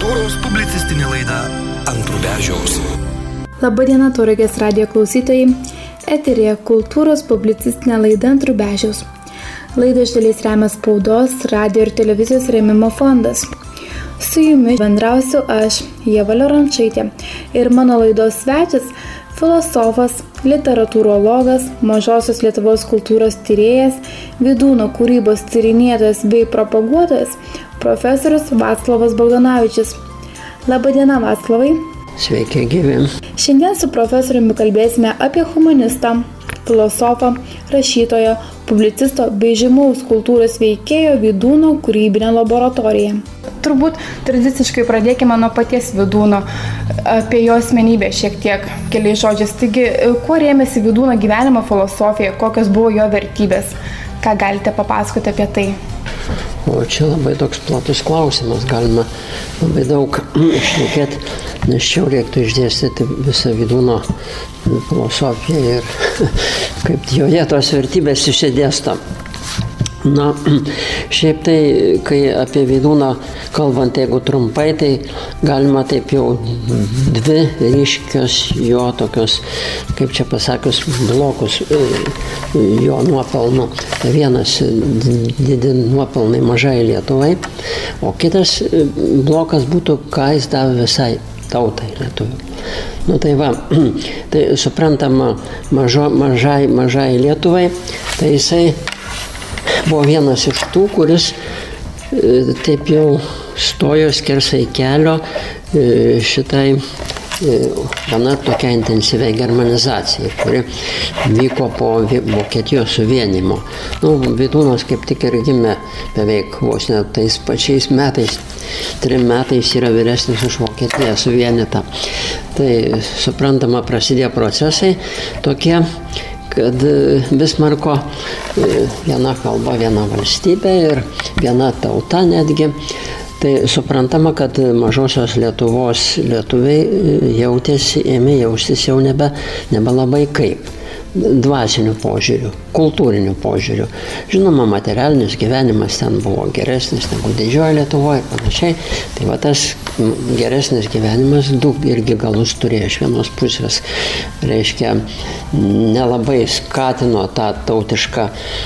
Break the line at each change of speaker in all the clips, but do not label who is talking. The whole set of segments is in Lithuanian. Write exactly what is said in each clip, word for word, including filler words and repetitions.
kultūros publicistinė laida Ant Rubežiaus.
Labadiena, Tauragės radijo klausytojai. Eterėje kultūros publicistinė laida Ant Rubežiaus. Laidą iš dalies remia spaudos, radijo ir televizijos rėmimo fondas. Su jumis bendrausiu aš, Ieva Lerončaitė, ir mano laidos svečias filosofas, literatūrologas, Mažosios Lietuvos kultūros tyrėjas, Vydūno kūrybos tyrinėtojas bei propaguotojas, profesorius Vaclovas Bogdanovičius. Labadiena, Vaclavai.
Sveiki, gyvi.
Šiandien su profesoriumi kalbėsime apie humanistą, filosofą, rašytojo, publicisto bei žymaus kultūros veikėjo Vydūno kūrybinę laboratoriją. Turbūt tradiciškai pradėkime nuo paties Vydūno, apie jo asmenybę šiek tiek keliais žodžiais. Taigi, kuo rėmėsi Vydūno gyvenimo filosofija, kokios buvo jo vertybės? Ką galite papasakoti apie tai?
O čia labai toks platus klausimas, galima labai daug šnekėti, nes čia reiktų išdėstyti visą Vydūno filosofiją ir kaip joje tos vertybės išsidėsto. Na, šiaip tai, kai apie Vydūną kalbant, jeigu trumpai, tai galima taip jau dvi ryškios jo tokios, kaip čia pasakius, blokus jo nuopelnų. Vienas didi nuopelnai mažai Lietuvai, o kitas blokas būtų, ką jis davė visai tautai lietuvių. Nu tai va, tai suprantama mažo, mažai, mažai Lietuvai, tai jisai buvo vienas iš tų, kuris e, taip jau stojo skersai kelio e, šitai e, gana tokia intensyviai germanizacija, kuri vyko po Vokietijos suvienimo. Nu, Vydūnas kaip tik ir gimė beveik vos net tais pačiais metais, trim metais yra vyresnis už Vokietiją suvienytą. Tai suprantama, prasidėjo procesai tokie, kad Bismarko viena kalba, viena valstybė ir viena tauta netgi. Tai suprantama, kad Mažosios Lietuvos lietuviai jautėsi, ėmė jaustis jau nebe, nebe labai kaip. Dvasinių požiūrių, kultūrinių požiūrių. Žinoma, materialinis gyvenimas ten buvo geresnis negu Didžiojoje Lietuvoje ir panašiai. Tai va tas geresnis gyvenimas du irgi galus turėjo. Iš vienos pusės, reiškia, nelabai skatino tą tautišką,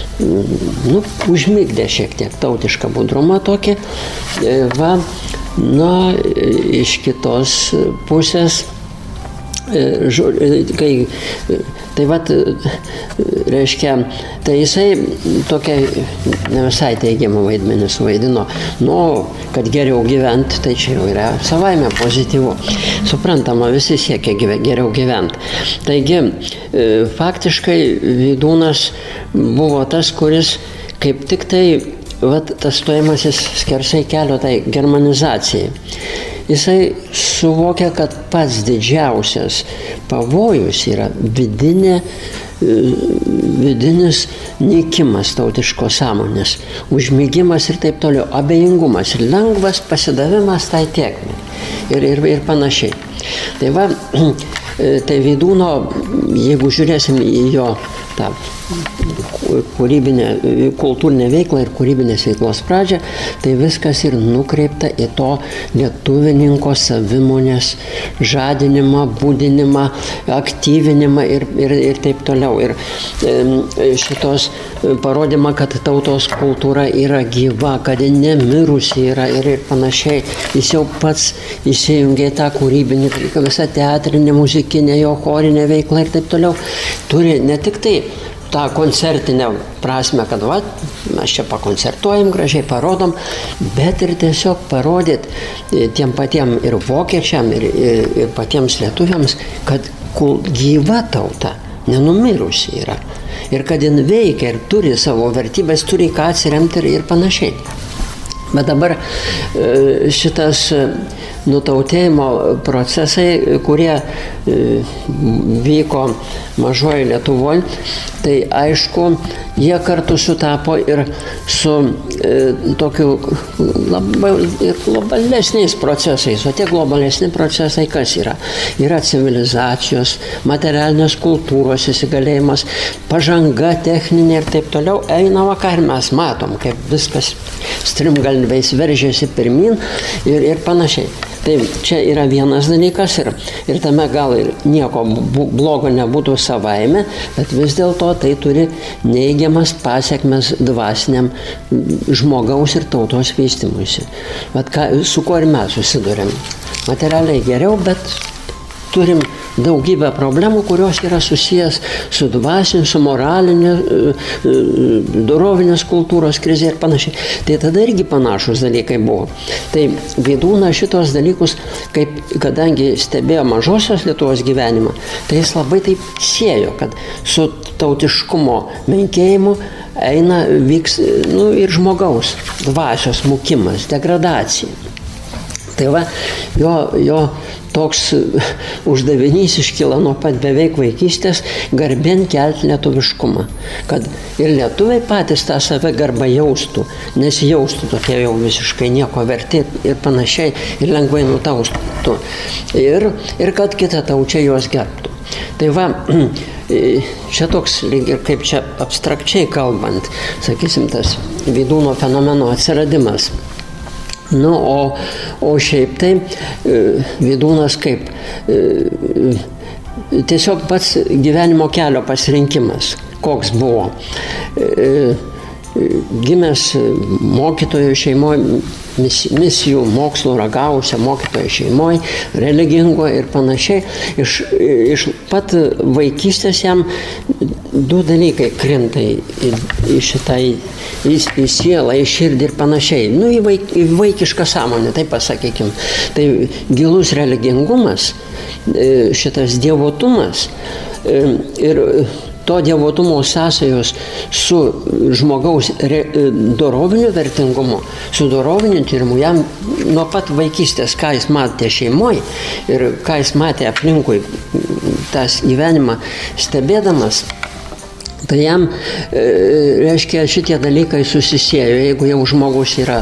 nu, užmigdė šiek tiek tautišką budrumą tokį. Va, na, iš kitos pusės, kai tai vat, reiškia, tai jisai tokia ne visai teigiamą vaidmenį suvaidino, nu, kad geriau gyventi, tai čia jau yra savaime pozityvu. Suprantama, visi siekia gyve, geriau gyventi. Taigi, faktiškai Vydūnas buvo tas, kuris kaip tik tai, vat, tas stojamasis skersai kelio tai germanizacijai. Jisai suvokia, kad pats didžiausias pavojus yra vidinė, vidinis nykimas tautiškos sąmonės, užmigimas ir taip toliau, abejingumas ir lengvas pasidavimas tai tėkmei ir, ir, ir panašiai. Tai va, tai Vydūno, jeigu žiūrėsim į jo tą kūrybinę, kultūrinę veiklą ir kūrybinės veiklos pradžią, tai viskas ir nukreipta į to lietuvininko savimonės žadinimą, būdinimą, aktyvinimą ir, ir, ir taip toliau. Ir e, šitos parodymą, kad tautos kultūra yra gyva, kad ji nemirusi yra ir, ir panašiai. Jis jau pats įsijungė tą kūrybinį, visą teatrinę, muzikinę, jo chorinę veiklą ir taip toliau. Turi ne tik tai tą koncertinę prasme, kad va, mes čia pakoncertuojam, gražiai parodom, bet ir tiesiog parodyt tiem patiem ir vokiečiam, ir, ir, ir patiems lietuviams, kad gyva tauta nenumirusi yra. Ir kad jin veikia ir turi savo vertybės, turi ką atsiremti ir, ir panašiai. Bet dabar šitas nutautėjimo procesai, kurie vyko Mažojoje Lietuvoje, tai aišku, jie kartu sutapo ir su e, tokiu labai ir globalesniais procesais. O tie globalesni procesai kas yra? Yra civilizacijos, materialinės kultūros įsigalėjimas, pažanga techninė ir taip toliau. Eina vakar, mes matom, kaip viskas strimgalviais veržėsi pirmin ir, ir panašiai. Tai čia yra vienas dalykas ir, ir tame gal ir nieko blogo nebūtų savaime, bet vis dėlto tai turi neigiamas pasiekmes dvasiniam žmogaus ir tautos vystymuisi. Vat ką, su kuo ir mes susidurėm. Materialiai geriau, bet turim daugybę problemų, kurios yra susijęs su dvasinė, su moralinė, dorovinės kultūros krizė ir panašiai. Tai tada irgi panašus dalykai buvo. Tai Vydūnas šitos dalykus, kaip, kadangi stebėjo mažosios Lietuvos gyvenimą, tai jis labai taip siejo, kad su tautiškumo menkėjimu eina vyks nu, ir žmogaus dvasios smukimas, degradacija. Tai va, jo, jo toks uždavinys iškyla nuo pat beveik vaikystės garbėn kelti lietuviškumą. Kad ir lietuviai patys tą save garbą jaustų, nesijaustų tokie jau visiškai nieko verti ir panašiai ir lengvai nutaustų. Ir, ir kad kita taučia juos gerbtų. Tai va, čia toks, lyg ir kaip čia abstrakčiai kalbant, sakysim, tas Vydūno fenomeno atsiradimas. Nu, o, o šiaip tai Vydūnas kaip tiesiog pats gyvenimo kelio pasirinkimas, koks buvo. Gimęs mokytojų šeimoje, misijų, mokslo ragavusią mokytojų šeimoje, religingo ir panašiai. Iš, iš pat vaikystės jam du dalykai krinta į, į šitą, į, į sielą, į širdį ir panašiai. Nu, į, vaik, į vaikišką sąmonę, taip pasakykim. Tai gilus religingumas, šitas dievotumas ir to dievotumo sąsajos su žmogaus re, doroviniu vertingumu, su doroviniu tyrimu, jam nuo pat vaikystės, ką jis matė šeimoje ir ką jis matė aplinkui tas gyvenimą stebėdamas, tai jam, e, reiškia, šitie dalykai susisiejo. Jeigu jau žmogus yra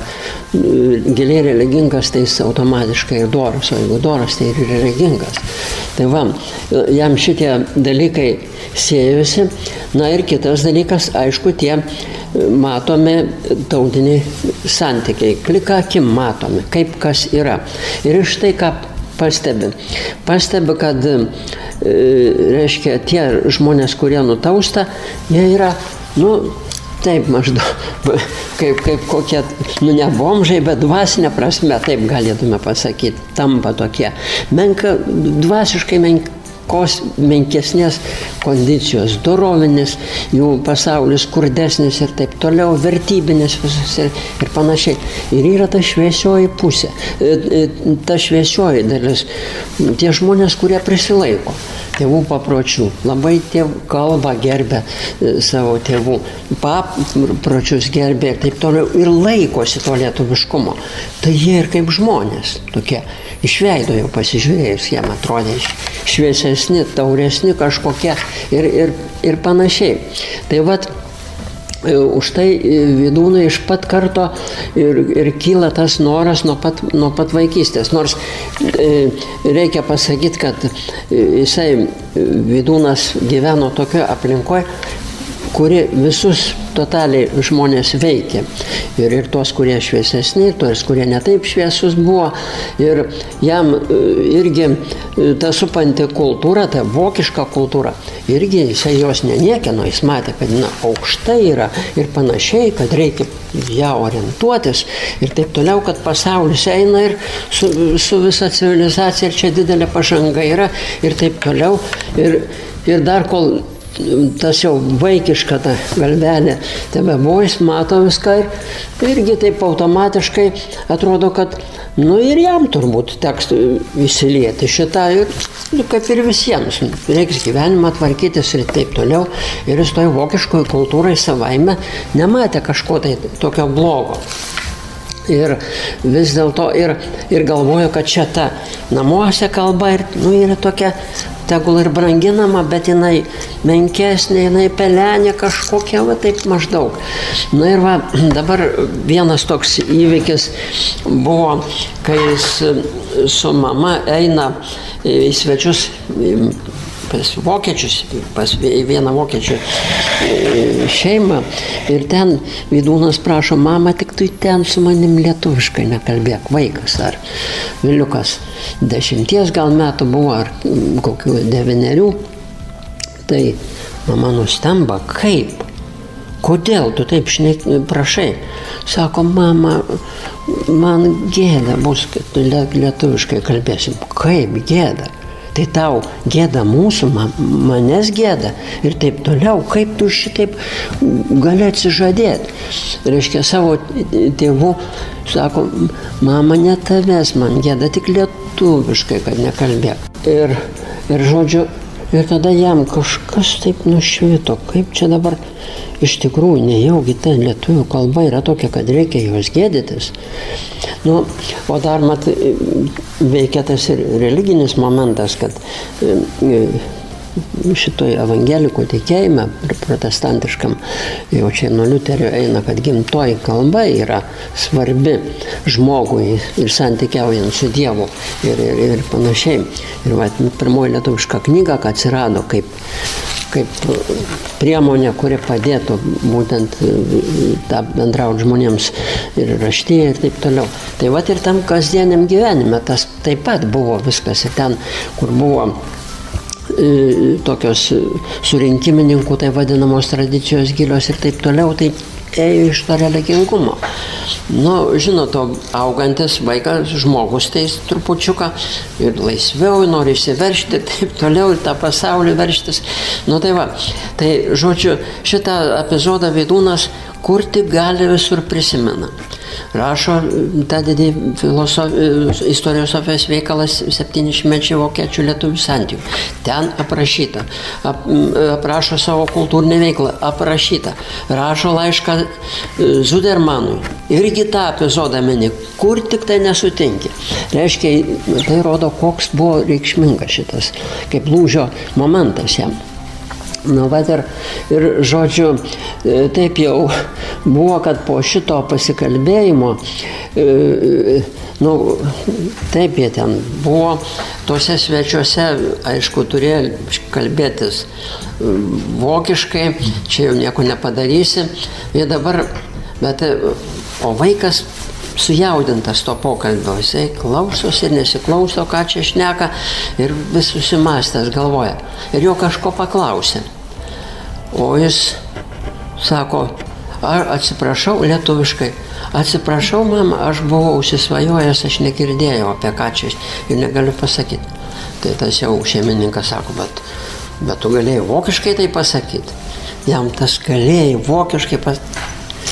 giliai religingas, tai jis automatiškai ir doras, o jeigu doras, tai ir religingas. Tai va, jam šitie dalykai siejosi. Na ir kitas dalykas, aišku, tie matomi tautiniai santykiai. Plika akim matomi, kaip kas yra. Ir iš tai, ką pastebi. Pastebi, kad e, reiškia, tie žmonės, kurie nutausta, jie yra, nu, taip maždaug, kaip, kaip kokie, nu, ne bomžai, bet dvasinė prasme, taip galėtume pasakyti, tampa tokie. Menka, dvasiškai menka. Menkesnės kondicijos, dorovinis, jų pasaulis skurdesnis ir taip toliau, vertybinis visas ir, ir panašiai. Ir yra ta šviesioji pusė, ta šviesioji dalis, tie žmonės, kurie prisilaiko tėvų papročių, labai tėv, kalbą gerbė savo tėvų, papročius gerbė ir taip toliau, ir laikosi to lietuviškumo. Tai jie ir kaip žmonės, tokie iš veido jau pasižiūrėjus, jiem atrodė šviesesni, tauresni kažkokie ir, ir, ir panašiai. Tai vat, už tai Vydūnui iš pat karto ir, ir kyla tas noras nuo pat, nuo pat vaikystės. Nors e, reikia pasakyti, kad jisai Vydūnas gyveno tokioje aplinkoje, kuri visus totaliai žmonės veikia. Ir, ir tos, kurie šviesesni, tos, kurie netaip šviesus buvo. Ir jam irgi ta supanti kultūra, ta vokiška kultūra, irgi jisai jos neniekino, jis matė, kad na, aukšta yra ir panašiai, kad reikia ją orientuotis ir taip toliau, kad pasaulis eina ir su, su visa civilizacija ir čia didelė pažanga yra ir taip toliau. Ir, ir dar kol tas jau vaikiška ta galvelė tebe buvo, jis mato viską ir irgi taip automatiškai atrodo, kad nu ir jam turbūt teks įsilieti šitą ir nu, kaip ir visiems. Reiks gyvenimą tvarkytis ir taip toliau. Ir jis toj vokiškoj kultūrai savaime nematė kažko tai tokio blogo. Ir vis dėlto ir, ir galvoju, kad čia ta namuose kalba ir, nu, yra tokia, tegul ir branginama, bet jinai menkesnė, jinai pelenė kažkokia, va taip maždaug. Na ir va, dabar vienas toks įvykis buvo, kai jis su mama eina į svečius pas vokiečius, pas vieną vokiečių šeimą ir ten Vydūnas prašo, mama, tik tu ten su manim lietuviškai nekalbėk, vaikas ar viliukas dešimties gal metų buvo, ar kokių devynerių, tai mama nustemba, kaip? Kodėl tu taip šnek, prašai? Sako, mama, man gėda bus, kad tu lietuviškai kalbėsim. Kaip gėda? Tai tau gėda mūsų, man, manęs gėda ir taip toliau. Kaip tu šitaip gali atsižadėti? Reiškia, savo tėvų, sako, mama, ne tavęs, man gėda, tik lietuviškai, kad nekalbėk. Ir, ir žodžiu, ir tada jam kažkas taip nušvito, kaip čia dabar iš tikrųjų nejaugi ta lietuvių kalba yra tokia, kad reikia jos gėdytis. Nu, o dar, mat, veikia tas ir religinis momentas, kad šitoj evangelikų tikėjime, protestantiškam, jau čia nuo Liuterio eina, kad gimtoji kalba yra svarbi žmogui ir santykiaujant su Dievu ir, ir, ir panašiai. Ir va, pirmoji lietuviška knyga, kad atsirado kaip, kaip priemonė, kuri padėtų būtent tą bendrauti žmonėms ir raštyje ir taip toliau. Tai va ir tam kasdieniam gyvenime tas taip pat buvo viskas ir ten, kur buvo tokios surinkimininkų, tai vadinamos tradicijos gilios ir taip toliau, tai ėjo iš to religingumo. Nu, žinot, augantis vaikas, žmogus, tai trupučiuką ir laisviau, nori išsiveršti ir taip toliau, ir tą pasaulį verštis. Nu, tai va, tai, žodžiu, šitą epizodą Vydūnas kur tik gali visur prisimena. Rašo tą didį istorijos Sofijos veikalas septyniasdešimtmečiai vokiečių lietuvių santykių. Ten aprašyta. Ap, aprašo savo kultūrinę veiklą. Aprašyta. Rašo laišką Zudermanui. Irgi tą epizodą mini. Kur tik tai nesutinki. Reiškia, tai rodo, koks buvo reikšmingas šitas, kaip lūžio momentas jam. Nu, va, ir, ir, žodžiu, taip jau buvo, kad po šito pasikalbėjimo, nu, taip jie ten buvo, tose svečiuose, aišku, turėjo kalbėtis vokiškai, čia jau nieko nepadarysi, ir dabar, bet, o vaikas sujaudintas to pokalbio, jisai klausosi ir nesiklauso, ką čia šneka ir vis susimastęs galvoja. Ir jo kažko paklausė. O jis sako, atsiprašau, lietuviškai, atsiprašau, mama, aš buvau užsisvajojęs, aš negirdėjau apie ką čia ir negaliu pasakyti. Tai tas jau šeimininkas sako, bet, bet tu galėjai vokiškai tai pasakyti. Jam tas galėjai vokiškai pasakyti.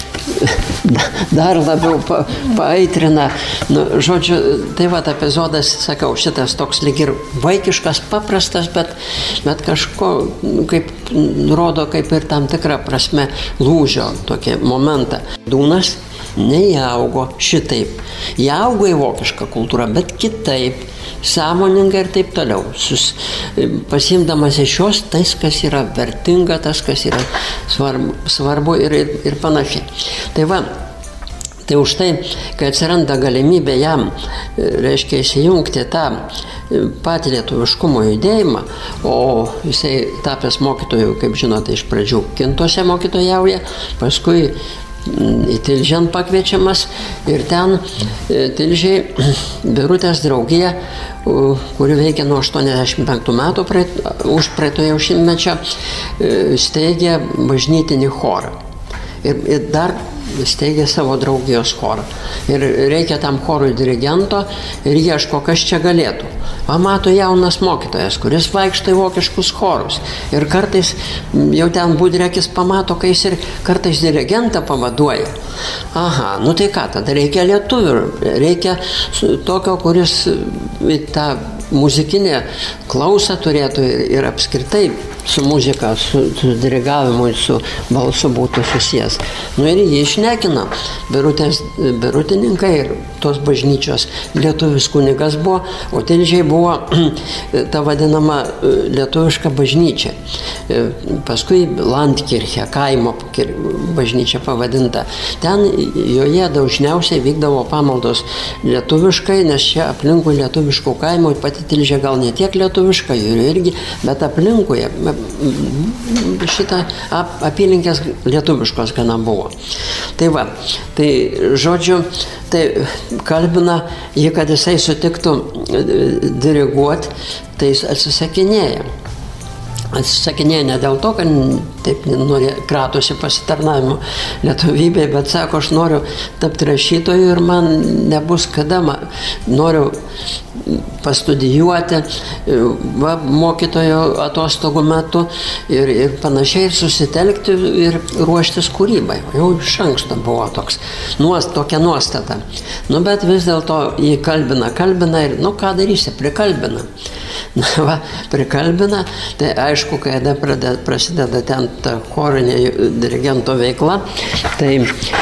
Dar labiau pa, paaitrina. Nu, žodžiu, tai va, epizodas, sakau, šitas toks lyg ir vaikiškas, paprastas, bet, bet kažko, kaip rodo, kaip ir tam tikrą prasme lūžio tokį momentą. Dūnas neįaugo šitaip. Įaugo į vokišką kultūrą, bet kitaip, sąmoningai ir taip toliau. Sus, pasiimdamas iš jos tais, kas yra vertinga, tas, kas yra svarbu, svarbu ir, ir, ir panašiai. Tai va, tai už tai, kai atsiranda galimybė jam, reiškia, įsijungti tą patį lietuviškumo judėjimą, o jisai tapęs mokytojų, kaip žinote, iš pradžių Kintuose mokytojauja, paskui į Tilžėn pakviečiamas ir ten Tilžiai Birutės draugija, kuri veikia nuo aštuoniasdešimt penktų metų praeit, už praeitojo šimtmečio, steigė bažnytinį chorą. Ir, ir dar steigė savo draugijos chorą. Ir reikia tam chorui dirigento ir ieško, kas čia galėtų. Pamato jaunas mokytojas, kuris vaikšto į vokiškus chorus. Ir kartais jau ten budrekis pamato, kai jis ir kartais dirigentą pavaduoja. Aha, nu tai ką, tada reikia lietuvių, reikia tokio, kuris tą muzikinę klausą turėtų ir, ir apskritai su muzika, su, su dirigavimu ir su balsu būtų susijęs. Nu ir jį išnekino. Birutės, birutininkai ir tos bažnyčios lietuvis kunigas buvo, o Tilžiai buvo ta vadinama lietuviška bažnyčia. Paskui Landkirche, kaimo bažnyčia pavadinta. Ten joje dažniausiai vykdavo pamaldos lietuviškai, nes čia aplinkui lietuviškų kaimų, ypatingai pati Tilžė gal ne tiek lietuviška, Jūrių irgi, bet aplinkuje šitą ap, apylinkės lietuviškos gana buvo. Tai va, tai žodžiu, tai kalbina jį, kad jisai sutiktų diriguoti, tai jis atsisakinėja. Atsisakinėja ne dėl to, kad taip nori, kratosi pasitarnavimo lietuvybėje, bet sako, aš noriu tapti rašytoju ir man nebus kada, man, noriu pastudijuoti va, mokytojo atostogų metu ir, ir panašiai ir susitelkti ir ruoštis kūrybai. Jau iš anksto buvo toks, nuost, tokia nuostata. Nu, bet vis dėlto jį kalbina, kalbina ir, nu, ką darysi, prikalbina. Na, va, prikalbina, tai aišku, kai pradeda, prasideda ten ta chorinė dirigento veikla, tai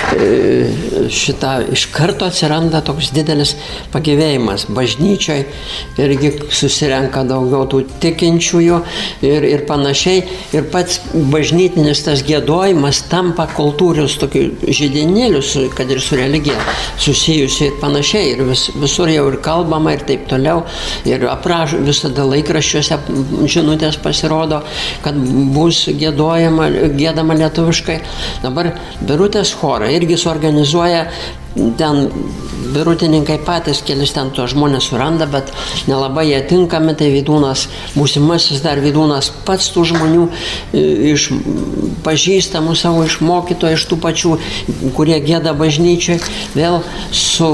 e, šitą iš karto atsiranda toks didelis pagyvėjimas. Bažnyčioj irgi susirenka daugiau tų tikinčiųjų ir, ir panašiai. Ir pats bažnytinis tas giedojimas tampa kultūrius tokiu židinėliu, kad ir su religija susijusi ir panašiai. Ir vis, visur jau ir kalbama ir taip toliau. Ir aprašo visada laikraščiuose žinutės pasirodo, kad bus giedojama, giedama lietuviškai. Dabar Birutės chorą irgi suorganizuoja, ten birutininkai patys kelis ten tuos žmonės suranda, bet nelabai jie tinkami, tai Vydūnas, būsimasis dar Vydūnas pats tų žmonių iš pažįstamų savo, iš mokytojų, iš tų pačių, kurie gieda bažnyčiai, vėl su,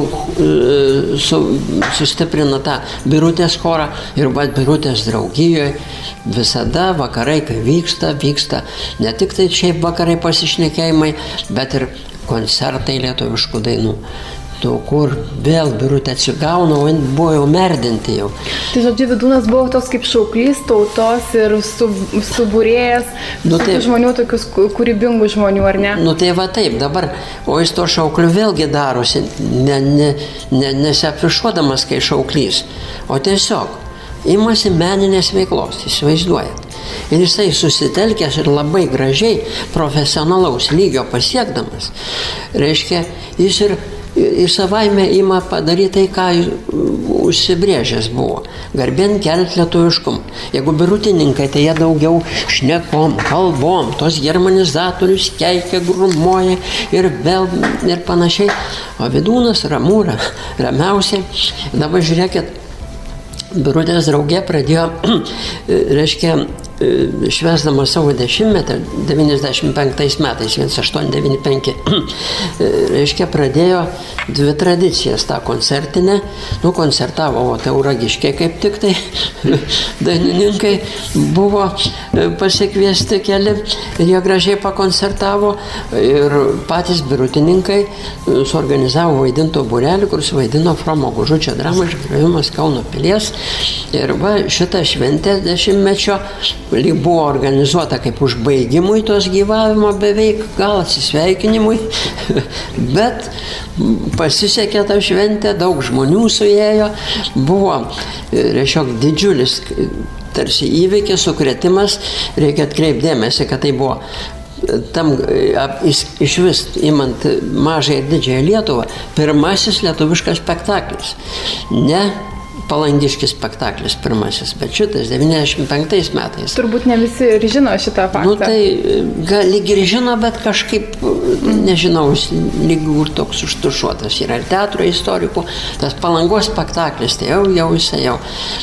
su, sustiprina tą Birutės chorą ir va, Birutės draugijoje visada vakarai, kai vyksta, vyksta ne tik tai šiaip vakarai pasišnekėjimai, bet ir koncertai lietuviškų dainų. To, kur vėl Birutė atsigauna, o buvo jau merdinti jau.
Tai žodžiu, Vydūnas buvo toks kaip šauklys tautos ir su, suburėjęs nu, tai, žmonių, tokius kūrybingų žmonių, ar ne?
Nu tai va taip, dabar, o jis to šaukliu vėlgi darosi, ne, ne, ne, nesiafišuodamas kai šauklys, o tiesiog imasi meninės veiklos, įsivaizduojat. Ir jisai susitelkęs ir labai gražiai profesionalaus lygio pasiekdamas, reiškia, jis ir, ir savaime ima padaryti tai, ką užsibrėžęs buvo. Garbėn kelt lietuviškum. Jeigu birutininkai, tai jie daugiau šnekom, kalbom, tos germanizatorius keikia, grumoja ir vėl ir panašiai. O Vydūnas ramūra, ramiausiai. Dabar žiūrėkit, Birutės draugė pradėjo, reiškia, švesdama savo dešimtmetį, devyniasdešimt penktais metais, vienas aštuoni devyni penki, reiškia, pradėjo dvi tradicijas, tą koncertinę, nu, koncertavo, o Tauragiškiai kaip tik tai, dainininkai buvo pasikviesti keli, ir jie gražiai pakoncertavo, ir patys birutininkai suorganizavo vaidinto būrelį, kur suvaidino Fromo Gužučio dramą Išgriovimas Kauno pilies, ir va, šitą šventę dešimtmečio lyg buvo organizuota kaip užbaigimui tos gyvavimo beveik, gal atsisveikinimui, bet pasisekė tą šventę, daug žmonių suėjo, buvo, reiškia, didžiulis tarsi įvykis, sukrėtimas, reikia atkreipti dėmesį, kad tai buvo tam iš vis imant mažą ir didžiąją Lietuvą, pirmasis lietuviškas spektaklis. Ne Palangiškis spektaklis pirmasis, bet šitas devyniasdešimt penktais metais.
Turbūt ne visi ir žino šitą faktą.
Nu tai gal, lyg ir žino, bet kažkaip, nežinau, lyg ir toks užtušuotas yra ir teatro istorikų. Tas Palangos spektaklis, tai jau, jau jisai jau,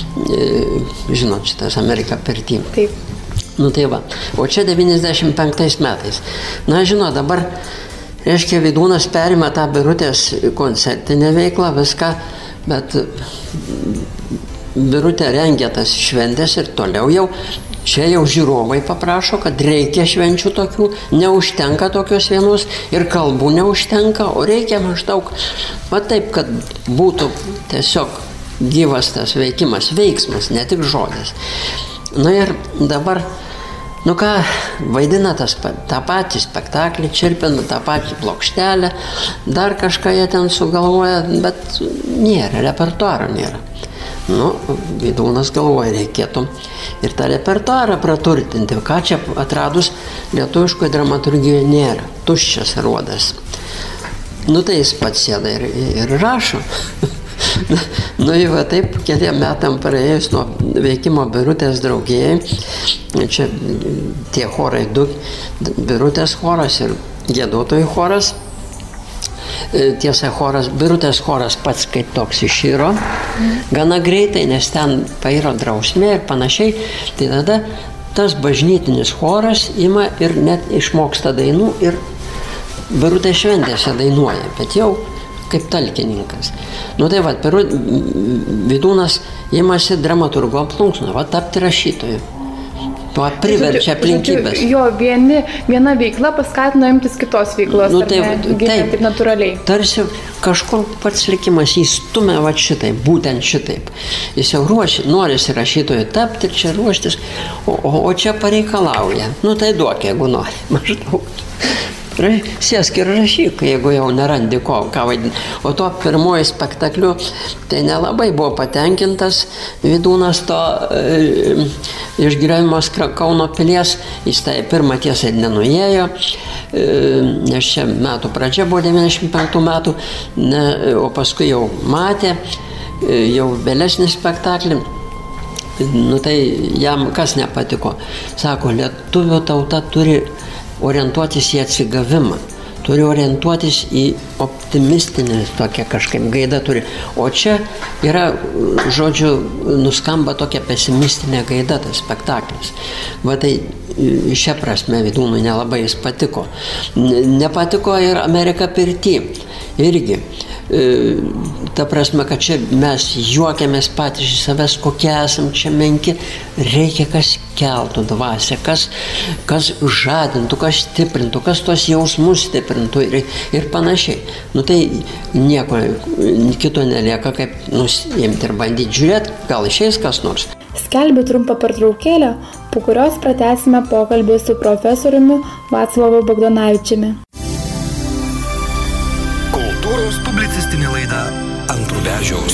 e, žinot, šitas Amerika Pirtim.
Taip.
Nu tai va, o čia devyniasdešimt penktais metais. Na, žinot, dabar, reiškia, Vydūnas perima tą Birutės koncertinę veiklą, viską, bet Birutė rengia tas šventės ir toliau jau, čia jau žiūrovai paprašo, kad reikia švenčių tokių, neužtenka tokios vienos ir kalbų neužtenka, o reikia maždaug, va taip, kad būtų tiesiog gyvas tas veikimas, veiksmas, ne tik žodis. Na ir dabar, nu ką, vaidina tas, tą patį spektaklį, čirpina tą patį plokštelę, dar kažką jie ten sugalvoja, bet nėra, repertuaro nėra. Nu, Vydūnas galvoja, reikėtų ir tą repertuarą praturtinti. Ką čia atradus lietuviškoje dramaturgijoje nėra, tuščias aruodas. Nu tai jis pats sėda ir, ir rašo. Nu, va taip, keliam metam praėjus nuo veikimo Birutės draugijai, čia tie chorai du, Birutės choras ir giedotojų choras. Tiesa, choras, Birutės choras pats kaip toks išyro, gana greitai, nes ten pairo drausmė ir panašiai, tai tada tas bažnytinis choras ima ir net išmoksta dainų ir Birutės šventėse dainuoja, bet jau kaip talkininkas. Nu tai va, Vydūnas imasi dramaturgo plunksną, va tapti rašytoju. Tuo priverčia aplinkybės.
Jo, vieni, viena veikla paskatino imtis kitos veiklos,
nu, tai,
ar ne? Taip, taip natūraliai.
Tarsi kažkur pats likimas įstumia va šitaip, būtent šitaip. Jis jau ruoši, norisi rašytojų tapti ir čia ruoštis, o, o, o čia pareikalauja. Nu tai duok, jeigu nori, maždaug. Sėsk ir rašyk, jeigu jau nerandi ko, ką vaidinti. O to pirmoji spektakliu, tai nelabai buvo patenkintas Vydūnas to e, išgyvenimas Kauno pilies, jis tai pirmą tiesą nenuėjo, e, nes čia metų pradžia buvo devyniasdešimt penktų metų, ne, o paskui jau matė, e, jau vėlesnį spektaklį. Nu tai jam kas nepatiko. Sako, lietuvių tauta turi orientuotis į atsigavimą, turi orientuotis į optimistinę tokią kažkaip gaidą turi. O čia yra, žodžiu, nuskamba tokia pesimistinė gaida, tas spektaklis. Va tai šia prasme Vydūnui nelabai jis patiko. Nepatiko ir Amerika pirty. Irgi. Ta prasme, kad čia mes juokiamės patys iš savęs, kokie esam čia menki, reikia kas keltų dvasią, kas, kas žadintų, kas stiprintų, kas tos jausmus stiprintų ir, ir panašiai. Nu tai nieko kito nelieka, kaip nusiimti ir bandyti žiūrėti, gal išeis kas nors.
Skelbiu trumpą pertraukėlę, po kurios pratęsime pokalbį su profesoriumi Vaclovu Bogdanavičiumi.
Publicistinė laida Ant Rubežiaus.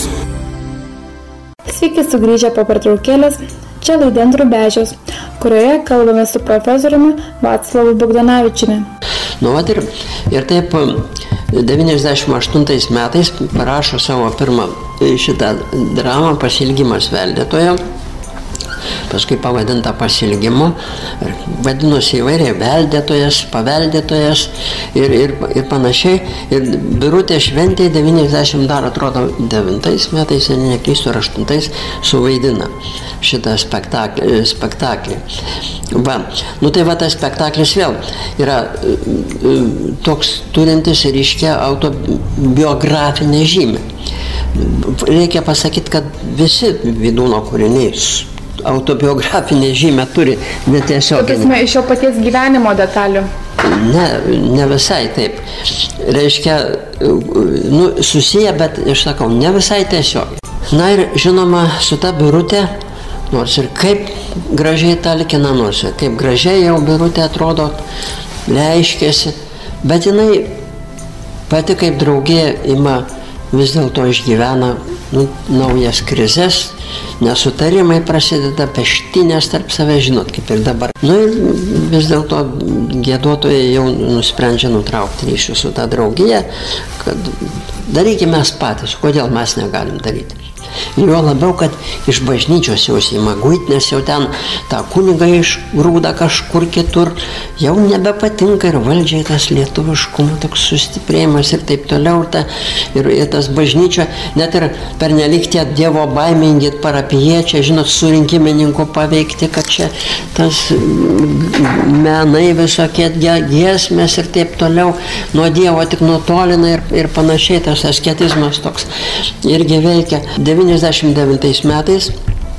Sveiki sugrįžę po pertraukėlės, čia laida Ant Rubežiaus, kurioje kalbame su profesoriumi Vaclovu Bogdanavičiumi.
Nu, vat ir, ir taip devyniasdešimt aštuntais metais parašo savo pirmą šitą dramą Pasilgimas veldėtojo, paskui pavadinta Pasilgimu, vadinosi įvairiai veldėtojas, paveldėtojas ir, ir, ir panašiai. Ir Birutė šventė devyniasdešimt dar atrodo devintais metais, neklystu, ar aštuntais suvaidina šitą spektaklį. spektaklį. Va, nu tai va tas spektaklis vėl yra toks turintis ryškia autobiografinė žymė. Reikia pasakyti, kad visi Vydūno kūriniai autobiografinė žymė turi netiesioginį.
Tokiasme, iš jo paties gyvenimo detalių.
Ne, ne visai taip. Reiškia, nu, susiję, bet aš sakau, ne visai tiesiog. Na ir žinoma, su ta Birutė, nors ir kaip gražiai talkina, nors ir kaip gražiai jau Birutė atrodo, reiškėsi, bet jinai pati kaip draugė ima vis dėlto išgyvena nu, naujas krizes, nesutarimai prasideda, peštinės tarp savęs, žinot, kaip ir dabar. Nu ir vis dėlto giedotojai jau nusprendžia nutraukti ryšių su ta draugija, kad darykime mes patys, kodėl mes negalim daryti. Ir jo labiau, kad iš bažnyčios jau įsima guit, nes jau ten tą kunigą išgrūda kažkur kitur, jau nebepatinka ir valdžiai tas lietuviškumo toks sustiprėjimas ir taip toliau. Ir, ta, ir, ir tas bažnyčia, net ir pernelik tie dievo baimingi parapijiečiai, žinot, surinkimininkų paveikti, kad čia tas menai visokie giesmės ir taip toliau, nuo dievo tik nutolina ir, ir panašiai, tas asketizmas toks irgi veikia. devyniasdešimt devintais metais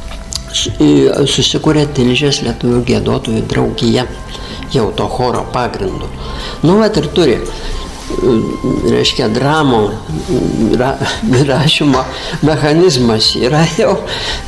susikūrė Tilžės lietuvių giedotojų draugija, jau to choro pagrindu. Nu, vat ir turi, reiškia, dramų ra, rašymo mechanizmas yra jau,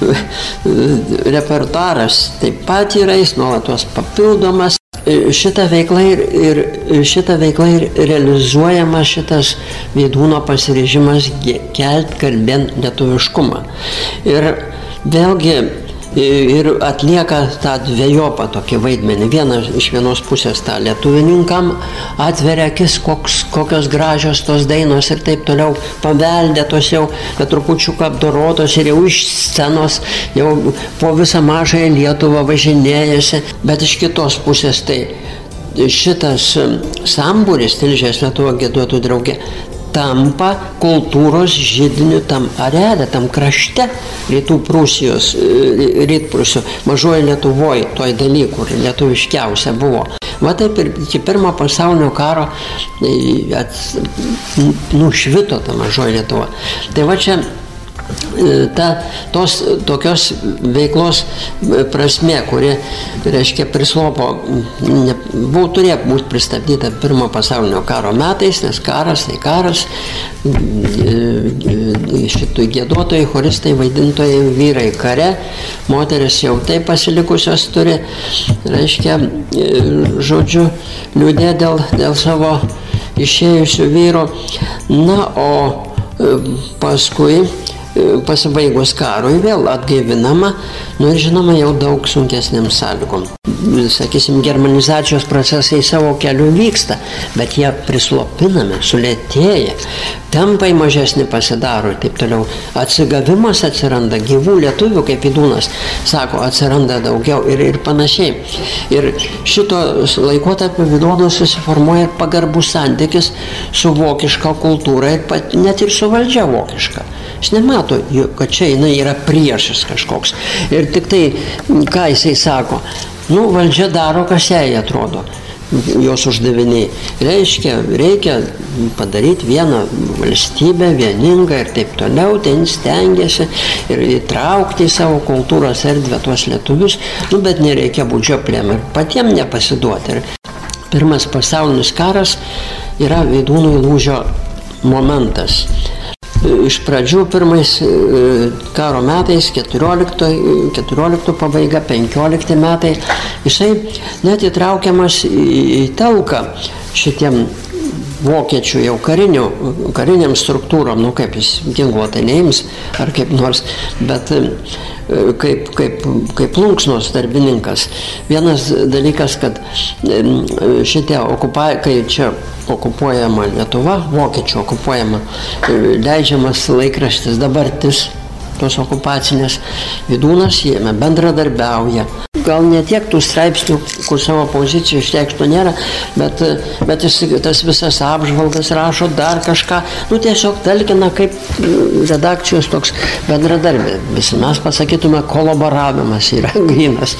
repertuaras taip pat yra, jis nuolatos papildomas. Šita veikla ir, ir šita veikla ir realizuojama šitas Vydūno pasiryžimas kelti garbėn lietuviškumą. Ir vėlgi ir atlieka tą dviejopą tokį vaidmenį. Viena iš vienos pusės tą lietuvininkam atveria akis, koks, kokios gražios tos dainos ir taip toliau, paveldėtos jau, bet trupučiuką apdorotos ir jau iš scenos, jau po visą mažąją Lietuvą važinėjasi, bet iš kitos pusės tai šitas sambūris Tilžės Lietuva giedotų draugė tampa kultūros židiniu tam areale, tam krašte rytų Prūsijos, rytprūsio, mažoje Lietuvoje, toj daly, kur lietuviškiausia buvo. Va taip ir iki pirmo pasaulinio karo ats, nušvito ta mažoji Lietuva. Tai va čia ta, tos tokios veiklos prasme, kuri, reiškia, prislopo, ne, buvo turėjo būti pristabdyta pirmo pasaulinio karo metais, nes karas, tai karas, šitų giedotojai, choristai, vaidintojai, vyrai kare, moteris jau taip pasilikusios turi, reiškia, žodžiu, liūdė dėl, dėl savo išėjusių vyrų. Na, o paskui pasibaigus karui vėl atgaivinama, nu ir žinoma jau daug sunkesniam sąlygom. Sakysim, germanizacijos procesai savo keliu vyksta, bet jie prislopinami, sulėtėja, tempai mažesni pasidaro ir taip toliau. Atsigavimas atsiranda, gyvų lietuvių, kaip Vydūnas sako, atsiranda daugiau ir, ir panašiai. Ir šito laikotarpio Vydūnas susiformuoja ir pagarbus santykis su vokiška kultūra ir pat, net ir su valdžia vokiška. Jis nemato, kad čia jinai yra priešas kažkoks. Ir tik tai, ką jisai sako, nu, valdžia daro, kas jai atrodo, jos uždaviniai. Reiškia, reikia padaryti vieną valstybę, vieningą ir taip toliau, ten stengiasi ir įtraukti į savo kultūros erdvę tuos lietuvius, nu, bet nereikia būti žioplėm ir patiem nepasiduoti. Ir pirmas pasaulinis karas yra Vydūnui lūžio momentas. Iš pradžių pirmais karo metais, keturioliktų pabaiga, penkiolikti metai, jisai net įtraukiamas į talką šitiem vokiečių jau karinių, kariniam struktūrom, nu kaip jis ginkluotai neims ar kaip nors, bet kaip, kaip, kaip plunksnos darbininkas. Vienas dalykas, kad šitie okupa, kai čia okupuojama Lietuva, vokiečių okupuojama, leidžiamas laikraštis Dabartis, tos okupacinės, Vydūnas jame bendradarbiauja. Gal ne tiek tų straipsnių, kur savo pozicijų išreikšto nėra, bet, bet jis tas visas apžvalgas rašo, dar kažką, nu tiesiog talkina kaip redakcijos toks bendradarbė. Visi mes pasakytume, kolaboravimas yra grynas.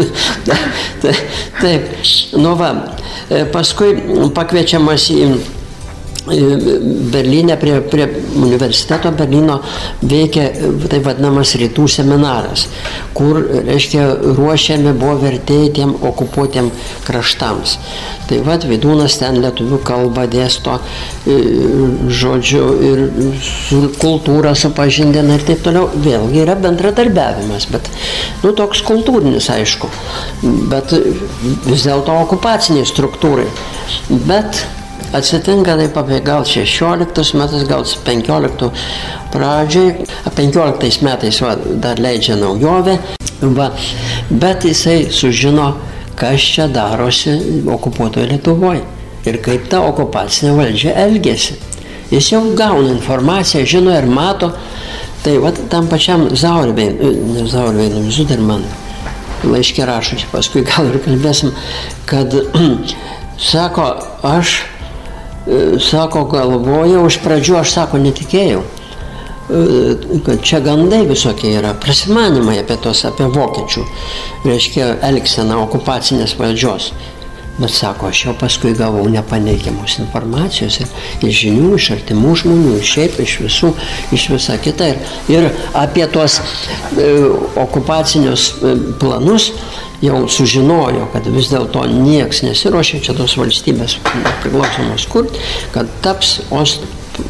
Taip, nu va, paskui pakviečiamas į Berlyne, prie, prie universiteto Berlyno veikia taip vadinamas rytų seminaras, kur, reiškia, ruošiami buvo vertėjai tiem okupuotiem kraštams. Tai vad, Vydūnas ten lietuvių kalbą dėsto, žodžiu, ir su kultūra supažindina ir taip toliau. Vėlgi yra bendradarbiavimas, bet, nu, toks kultūrinis, aišku, bet vis dėlto okupaciniai struktūrai. Bet atsitinka taip apie gal šešioliktus metus, gal penkioliktų pradžiai, penkioliktais metais va, dar leidžia naujovę, va, bet jisai sužino, kas čia darosi okupuotoje Lietuvoje ir kaip ta okupacinė valdžia elgėsi. Jis jau gauna informaciją, žino ir mato, tai va tam pačiam Zaurveinui, Zaurveinui Zudermanui laiške rašo, čia paskui gal ir kalbėsim, kad sako, aš sako, galvojau, iš pradžių aš, sako, netikėjau, kad čia gandai visokie yra, prasimanimai apie tos, apie vokiečių, reiškia, elgseną okupacinės valdžios. Bet, sako, aš jau paskui gavau nepaneigiamos informacijos ir, ir žinių iš artimų žmonių, iš šiaip, iš visų, iš visą kitą. Ir, ir apie tuos e, okupacinius planus jau sužinojo, kad vis dėlto nieks nesiruošia čia tos valstybės priklausomos kurti, kad taps Ost,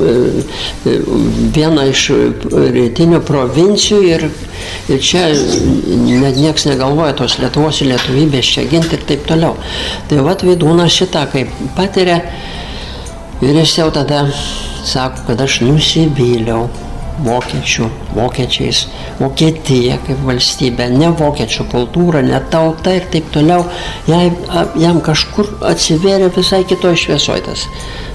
viena iš rytinių provincijų ir, ir čia net nieks negalvoja tos Lietuvos ir lietuvybės čia ginti ir taip toliau. Tai vat Vydūnas šitą kaip patiria ir jis jau tada sako, kad aš nusivyliau. vokiečių, vokiečiais, Vokietija kaip valstybė, ne vokiečių kultūra, ne tauta ir taip toliau, jai, jam kažkur atsivėrė visai kitoj šviesoj tas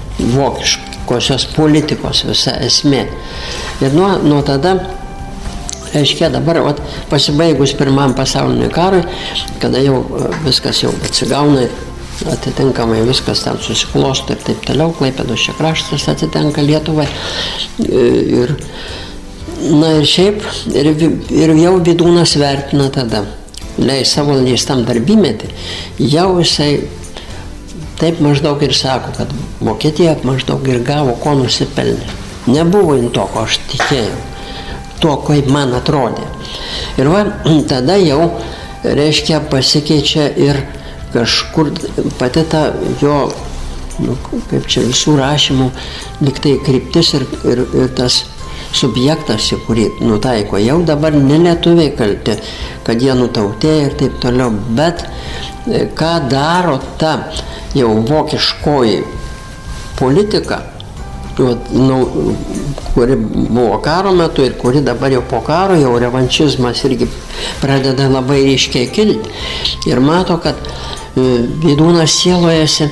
vokiškosios politikos visa esmė. Ir nuo, nuo tada, reiškia, dabar vat, pasibaigus pirmam pasauliniui karui, kada jau viskas jau atsigauna, atitinkamai viskas ten susiklosto ir taip toliau, Klaipėdos čia kraštas atitenka Lietuvai. Ir, na ir šiaip, ir, ir jau Vydūnas vertina tada, leis savo leistam darbymetį, jau jisai taip maždaug ir sako, kad Vokietija maždaug ir gavo, ko nusipelnė. Nebuvo in to, ko aš tikėjau. To, kaip man atrodė. Ir va, tada jau, reiškia, pasikeičia ir kažkur pati ta jo, nu, kaip čia visų rašymų, lyg tai kryptis ir, ir, ir tas subjektas, į kurį nutaiko, jau dabar ne lietuviai kalti, kad jie nutautėja ir taip toliau, bet ką daro ta jau vokiškoji politika, nu, kuri buvo karo metu ir kuri dabar jau po karo, jau revanšizmas irgi pradeda labai ryškiai kilti. Ir mato, kad Vydūnas sielojasi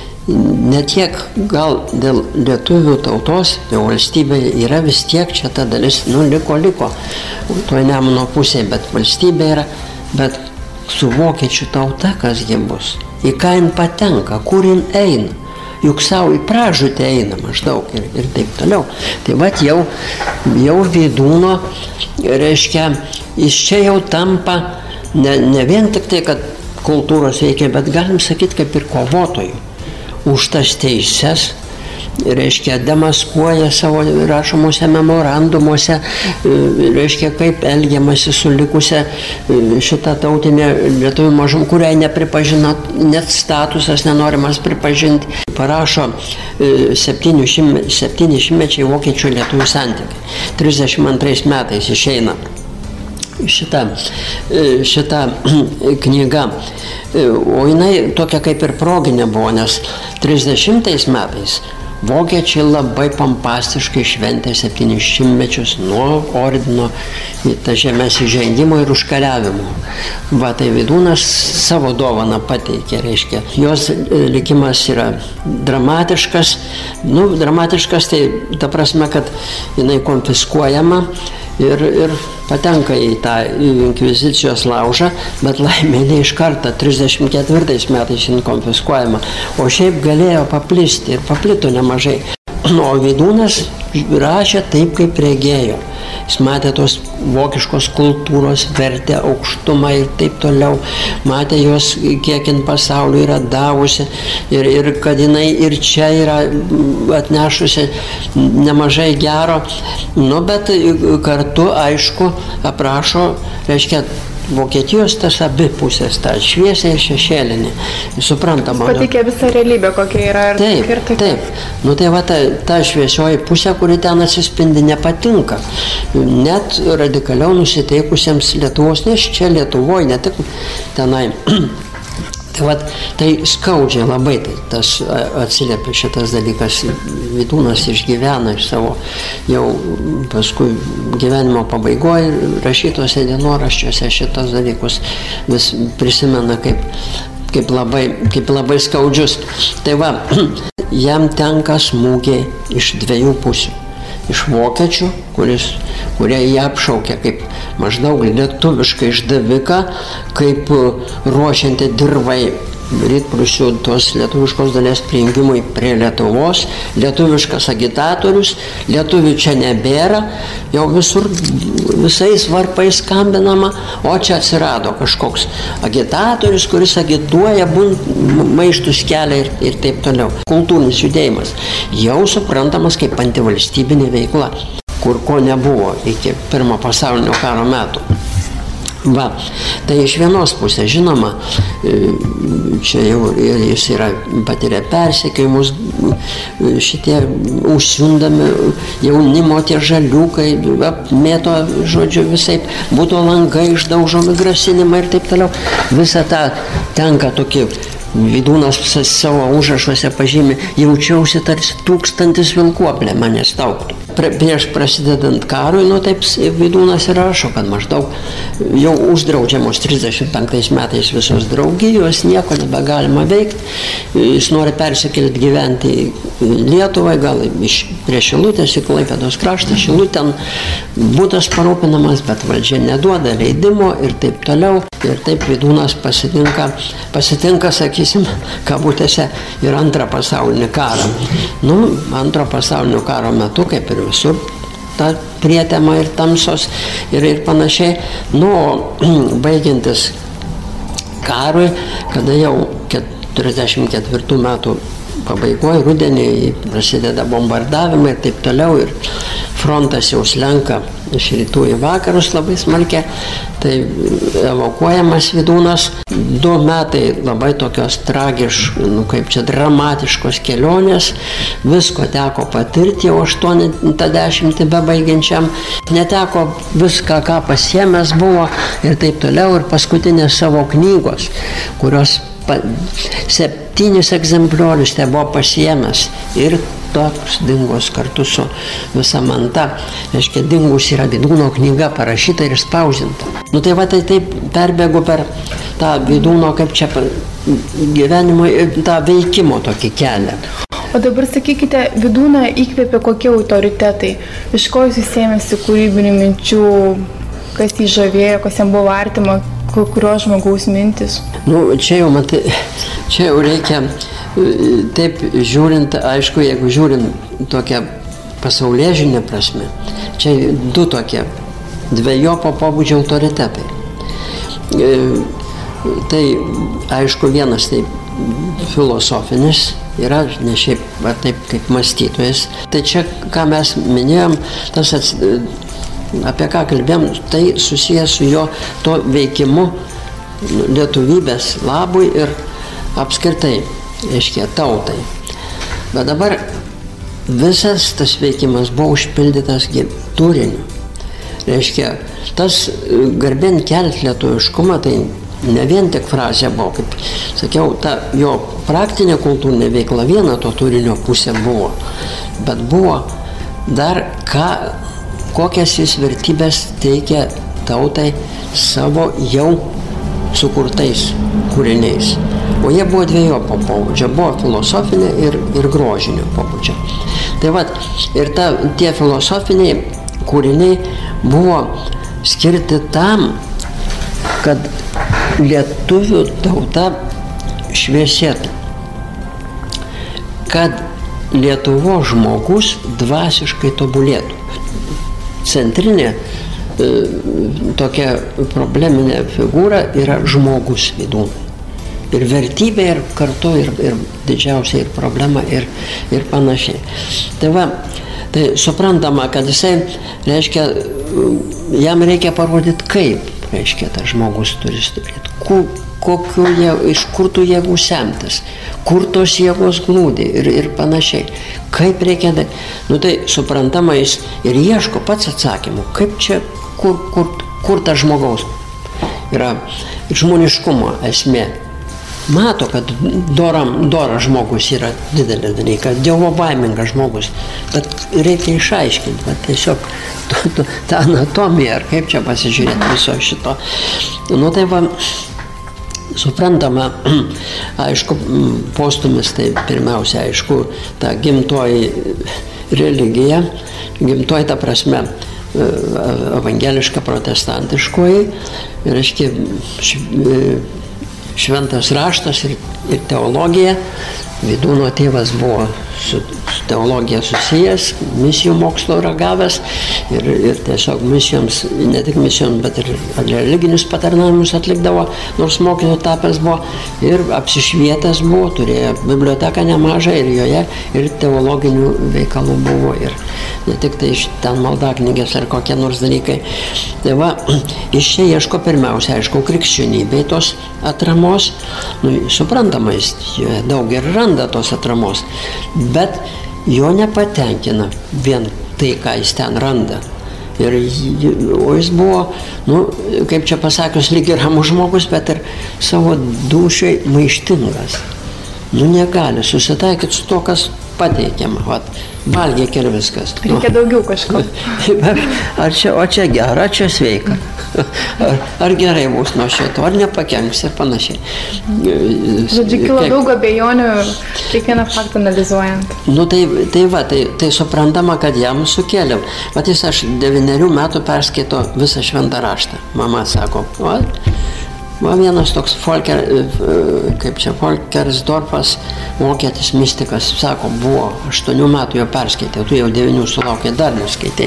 ne tiek gal dėl lietuvių tautos, jau valstybė yra vis tiek čia ta dalis, nu, liko, liko, toj Nemuno pusėje, bet valstybė yra, bet su vokiečių tauta kas gi bus, į ką jin patenka, kur jin eina. Juk savo į pražūtę eina maždaug ir, ir taip toliau. Tai vat jau, jau Vydūno, reiškia, jis čia jau tampa ne, ne vien tik tai, kad kultūros veikia, bet galim sakyti kaip ir kovotojų už tas teises, reiškia, demaskuoja savo rašomuose memorandumuose, reiškia, kaip elgiamasi su likusia šitą tautinę lietuvių mažumą, kuriai nepripažino, net statusas nenorimas pripažinti. Parašo septynišimtmečiai vokiečių lietuvių santykiai. trisdešimt antrais metais išeina šita, šita knyga. O jinai tokia kaip ir proginė buvo, nes trisdešimtais metais vokiečiai labai pompastiškai šventė septynišimtmečius nuo ordino tą žemės įžengimo ir užkariavimo. Va, tai Vydūnas savo dovaną pateikė, reiškia. Jos likimas yra dramatiškas. Nu, dramatiškas tai ta prasme, kad jinai konfiskuojama ir, ir patenka į tą inkvizicijos laužą, bet laimė ne iš karto, trisdešimt ketvirtais metais jin konfiskuojama, o šiaip galėjo paplisti ir paplito nemažai. O Vydūnas rašė taip, kaip regėjo. Jis matė tos vokiškos kultūros vertę, aukštumą ir taip toliau. Matė jos, kiek jin pasauliu yra davusi ir, ir kad jinai ir čia yra atnešusi nemažai gero. Nu, bet kartu, aišku, aprašo, reiškia, Vokietijos tas abi pusės, tą šviesę ir šešėlinį. Suprantama.
Patikė visą realybę, kokia yra ir
taip, ir taip. Taip. Nu tai va ta, ta šviesioji pusė, kuri ten atsispindi, nepatinka. Net radikaliau nusiteikusiems Lietuvos, nes čia Lietuvoje, ne tik tenai. Tai, va, tai skaudžiai labai tai, tas atsiliepia šitas dalykas. Vydūnas išgyvena iš savo jau paskui gyvenimo pabaigoje rašytose dienoraščiuose šitos dalykus vis prisimena kaip, kaip, labai, kaip labai skaudžius. Tai va, jam tenka smūgiai iš dviejų pusių. Iš vokiečių, kuris, kurie jį apšaukia kaip maždaug lietuvišką išdaviką, kaip ruošianti dirvai rytprūsių tos lietuviškos dalies prijungimui prie Lietuvos, lietuviškas agitatorius, lietuvių čia nebėra, jau visur visais varpais skambinama, o čia atsirado kažkoks agitatorius, kuris agituoja, maištus kelia ir, ir taip toliau. Kultūrinis judėjimas jau suprantamas kaip antivalstybinė veikla, kur ko nebuvo iki pirmo pasaulinio karo metų. Va, tai iš vienos pusės, žinoma, čia jau jis yra patyrę persekiojimus, šitie užsiundami jaunimo tie žaliukai, apmėto, žodžiu, visai, būtų langai išdaužomi, grasinimai ir taip toliau. Visą tą tenka tokį, Vydūnas savo užrašuose pažymė, jaučiausi tarsi tūkstantis vilkų aplink mane staugtų. prieš prasidedant karui, nu taip Vydūnas ir rašo, kad maždaug jau uždraudžiamos trisdešimt penktais metais visos draugijos, nieko nebegalima veikti, jis nori persikelti gyventi į Lietuvą, gal iš prie Šilutės į Klaipėdos kraštą, Šilutėn būtas parūpinamas, bet valdžia neduoda leidimo ir taip toliau. Ir taip Vydūnas pasitinka, pasitinka, sakysim, kabutėse ir antrą pasaulinį karą. Nu, antro pasaulinio karo metu, kaip ir visur, ta prietema ir tamsos ir, ir panašiai. Nu, baigiantis karui, kada jau keturiasdešimt ketvirtų metų pabaigoje, rudenį prasideda bombardavimai ir taip toliau, ir frontas jau slenka iš rytų į vakarus labai smarkiai, tai evakuojamas Vydūnas. Du metai labai tokios tragiškos, nu kaip čia dramatiškos kelionės, visko teko patirti jau aštuoniasdešimtį bebaigiančiam, neteko viską, ką pasiėmęs buvo ir taip toliau, ir paskutinės savo knygos, kurios pa, septynis egzempliorius te buvo pasiėmęs ir toks dingus kartu su visa manta. Reiškia, dingus yra Vydūno knyga parašyta ir išspausdinta. Nu tai va, tai taip perbėgu per tą Vydūno, kaip čia gyvenimo, tą veikimo tokį kelią.
O dabar sakykite, Vydūną įkvėpė kokie autoritetai? Iš ko jis ėmėsi kūrybinių minčių, kas jį žavėjo, kas jam buvo artima, kurios žmogaus mintis?
Nu, čia jau, matai, čia jau reikia, taip žiūrint, aišku, jeigu žiūrint tokią pasaulėžinę prasme, čia du tokie dvejopo pobūdžio autoritetai. Tai, aišku, vienas tai filosofinis yra, ne šiaip, va, taip kaip mąstytojas. Tai čia, ką mes minėjom, tas ats... apie ką kalbėjom, tai susijęs su jo to veikimu lietuvybės labui ir apskritai, reiškia, tautai. Bet dabar visas tas veikimas buvo užpildytas turiniu. Reiškia, tas garbėn kelt lietuviškumą, tai ne vien tik frazė buvo, kaip sakiau, ta jo praktinė kultūrinė veikla viena to turinio pusė buvo, bet buvo dar ką, kokias jis vertybės teikia tautai savo jau sukurtais kūriniais. O jie buvo dviejopo pobūdžio, buvo filosofinė ir, ir grožinio pobūdžio. Tai va, ir ta, tie filosofiniai kūriniai buvo skirti tam, kad lietuvių tauta šviesėtų, kad Lietuvos žmogus dvasiškai tobulėtų. Centrinė e, tokia probleminė figūra yra žmogus Vydūnui. Ir vertybė, ir kartu, ir, ir didžiausia, ir problema, ir, ir panašiai. Tai va, tai suprantama, kad jisai, reiškia, jam reikia parodyti, kaip, reiškia, tas žmogus turi turėti. Ku, kokiu, iš kur tų jėgų semtis, kur tos jėgos glūdi ir, ir panašiai. Kaip reikia daryti. Nu tai suprantama, jis ir ieško pats atsakymų, kaip čia, kur, kur, kur tas žmogaus yra žmoniškumo esmė. Mato, kad doram, doras žmogus yra didelis dalykas, dievobaimingas žmogus, bet reikia išaiškinti, bet tiesiog tą anatomiją, ar kaip čia pasižiūrėti viso šito. Nu tai va, suprantama, aišku, postumis, tai pirmiausia, aišku, ta gimtoji religija, gimtoji ta prasme, evangeliška protestantiškoji, reiškia, šventas raštas ir, ir teologija. Vydūno tėvas buvo su, su teologija susijęs, misijų mokslo ragavęs ir, ir tiesiog misijoms, ne tik misijoms, bet ir religinius patarnavimus atlikdavo, nors mokytoju tapęs buvo ir apsišvietęs buvo, turėjo biblioteką nemažą ir joje ir teologinių veikalų buvo ir ne tik tai iš ten maldaknygės ar kokie nors dalykai. Tai va, iš čia ieško pirmiausia, aišku, krikščionybei tos atramos, nu, suprantama, jis daug ir randa tos atramos, bet jo nepatenkina vien tai, ką jis ten randa. Ir, o jis buvo, nu, kaip čia pasakius, lyg ir ramus žmogus, bet ir savo dūšiai maištingas. Nu, negali susitaikyti su to, kas pateikiama, vat, valgyk ir viskas.
Reikia nu. Daugiau kažko.
Ar čia, o čia gera, čia sveika. Ar, ar gerai bus nuo šito, ar nepakenks ir panašiai.
Žodžiu, kilo daug abejonių, kiekvieną faktą analizuojant.
Nu tai, tai va, tai, tai suprantama, kad jam sukėlėm. Vat jis aš devynerių metų perskaito visą šventą raštą. Mama sako, va, va vienas toks Folker, kaip čia Folkersdorfas, vokietis mistikas, sako, buvo aštuonių metų jo perskaitė, tu jau devynių sulaukė, dar neskaitai.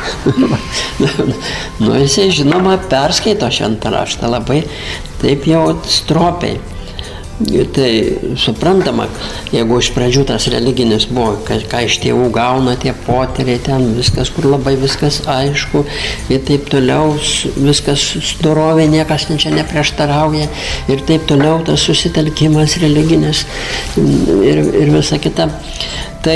Nu, jisai, žinoma, perskaito šventą raštą labai taip jau stropiai. Tai suprantama, jeigu iš pradžių tas religinis buvo, ką, ką iš tėvų gauna tie poteriai, ten viskas, kur labai viskas aišku ir taip toliau, viskas dorovė, niekas čia neprieštarauja ir taip toliau tas susitelkimas religinis ir, ir visa kita. Tai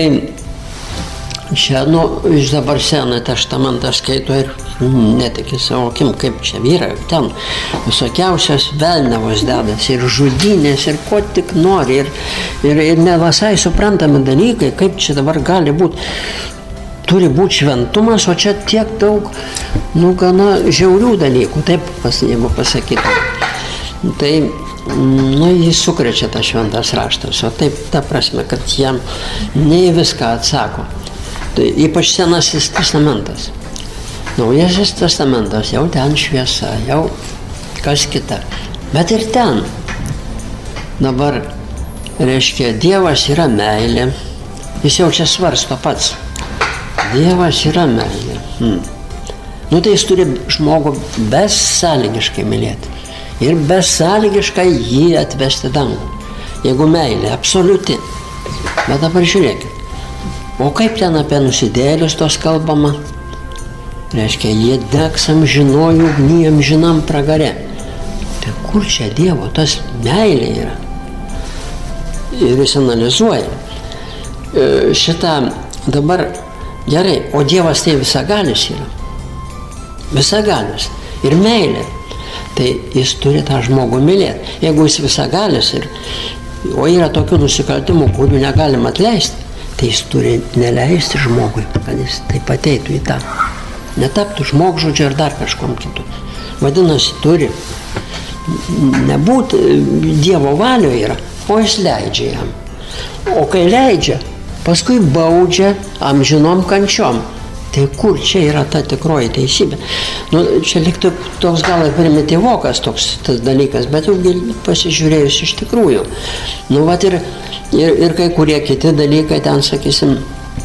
čia, nu, iš dabar Senąjį testamentą skaito ir netiki savo akim, kaip čia vyrai, ten visokiausios velniavos dedas ir žudynės ir ko tik nori ir, ir, ir ne visai suprantami dalykai, kaip čia dabar gali būti. Turi būti šventumas, o čia tiek daug, nu, gana žiaurių dalykų, taip, pas, jeigu pasakytų. Tai, nu, jis sukrečia tą šventas raštas, o taip, ta prasme, kad jam ne į viską atsako. Tai ypač Senasis testamentas. Naujasis testamentas, jau ten šviesa, jau kas kita. Bet ir ten. Dabar, reiškia, Dievas yra meilė. Jis jau čia svarsto pats. Dievas yra meilė. Hmm. Nu tai jis turi žmogų besąlygiškai mylėti. Ir besąlygiškai jį atvesti dangų. Jeigu meilė, absoliuti. Bet dabar žiūrėkit. O kaip ten apie nusidėlius tos kalbama? Reiškia, jie degs amžinojų ugny amžinam pragare. Tai kur čia Dievo tas meilė yra? Ir jis analizuoja. Šitą dabar gerai, o Dievas tai visagalis yra. Visagalis. Ir meilė. Tai jis turi tą žmogų mylėti. Jeigu jis visagalis, ir, o yra tokių nusikaltimų, kurių negalima atleisti, tai jis turi neleisti žmogui, kad jis taip ateitų į tą. Netaptų žmogžudžio ir dar kažkom kitu. Vadinasi, turi nebūti Dievo valioje yra, o jis leidžia jam. O kai leidžia, paskui baudžia amžinom kančiom. Tai kur čia yra ta tikroji teisybė? Nu, čia liktų toks gal ir primityvokas toks tas dalykas, bet jau pasižiūrėjus iš tikrųjų. Nu, vat ir, ir, ir kai kurie kiti dalykai ten, sakysim,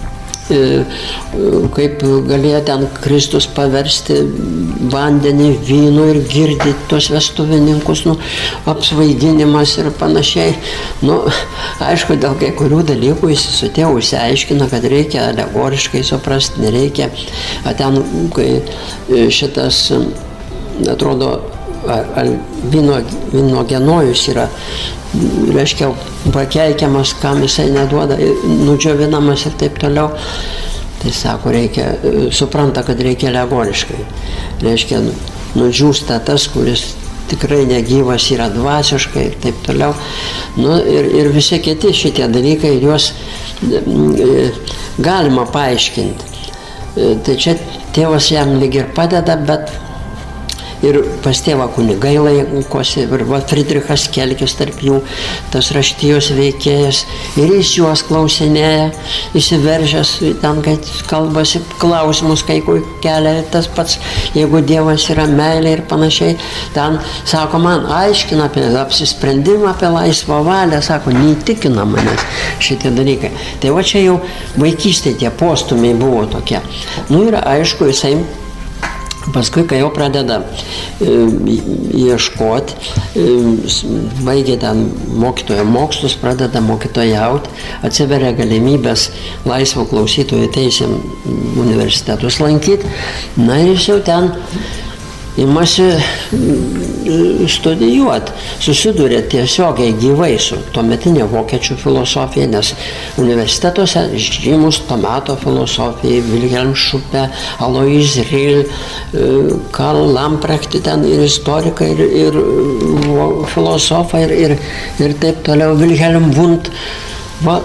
kaip galėjo ten Kristus paversti vandenį vynu ir girdyti tos vestuvininkus, nu, apsvaiginimas ir panašiai. Nu, aišku, dėl kai kurių dalykų jis su tėvu išsiaiškina, kad reikia alegoriškai suprasti, nereikia. A ten, kai šitas, atrodo, vyno, vyno genojus yra, reiškia, pakeikiamas, kam jisai neduoda, nudžiovinamas ir taip toliau. Tai sako, reikia, supranta, kad reikia alegoriškai. Reiškia, nudžiūsta tas, kuris tikrai negyvas yra dvasiškai ir taip toliau. Nu, ir, ir visi kiti šitie dalykai, juos e, galima paaiškinti. E, tai čia tėvas jam lyg ir padeda, bet ir pas tėvą kunigai laikosi, ir va, Friedrichas Kelkis tarp jų, tas raštijos veikėjas, ir jis juos klausinėja, įsiveržęs ten, kai kalbasi, klausimus, kai kelia tas pats, jeigu Dievas yra meilė ir panašiai, ten, sako, man aiškina apie apsisprendimą, apie laisvą valią, sako, neįtikina manęs šitie dalykai. Tai va čia jau vaikystėje tie postumiai buvo tokie. Nu ir aišku, jisai paskui, kai jau pradeda e, ieškoti, e, baigia ten mokytojo mokslus, pradeda mokytojauti, atsiveria galimybės laisvo klausytojų teisėm universitetus lankyti, na ir jis jau ten imasi studijuoti, susiduria tiesiogiai gyvai su tuometinė vokiečių filosofija, nes universitetuose žymus to meto filosofijai, Wilhelm Schupe, Alois Rill, Karl Lamprecht, ten ir istorikai, ir, ir filosofai, ir, ir, ir taip toliau, Wilhelm Wundt. Va,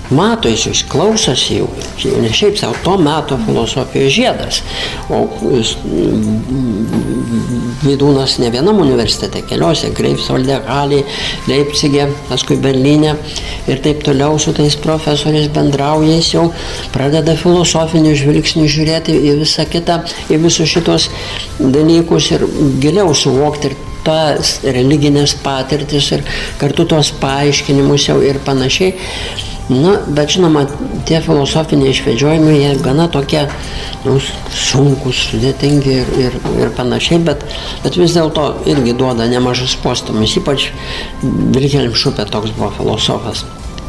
mato, jis klausosi jau, ne šiaip savo, to meto filosofijos žiedas. O Vydūnas ne vienam universitete, keliose, Greifswalde, Halėje, Leipcige, paskui Berlyne ir taip toliau su tais profesoriais bendrauja, jis jau pradeda filosofinių žvilgsnių žiūrėti į visą kitą, į visus šitos dalykus ir giliau suvokti ir tas religinės patirtis ir kartu tos paaiškinimus jau ir panašiai. Na, bet žinoma, tie filosofiniai išvedžiojimai, jie gana tokie, nu, sunkus, sudėtingi ir, ir, ir panašiai, bet, bet vis dėlto irgi duoda nemažas postūmis, ypač Wilhelm Schupe toks buvo filosofas,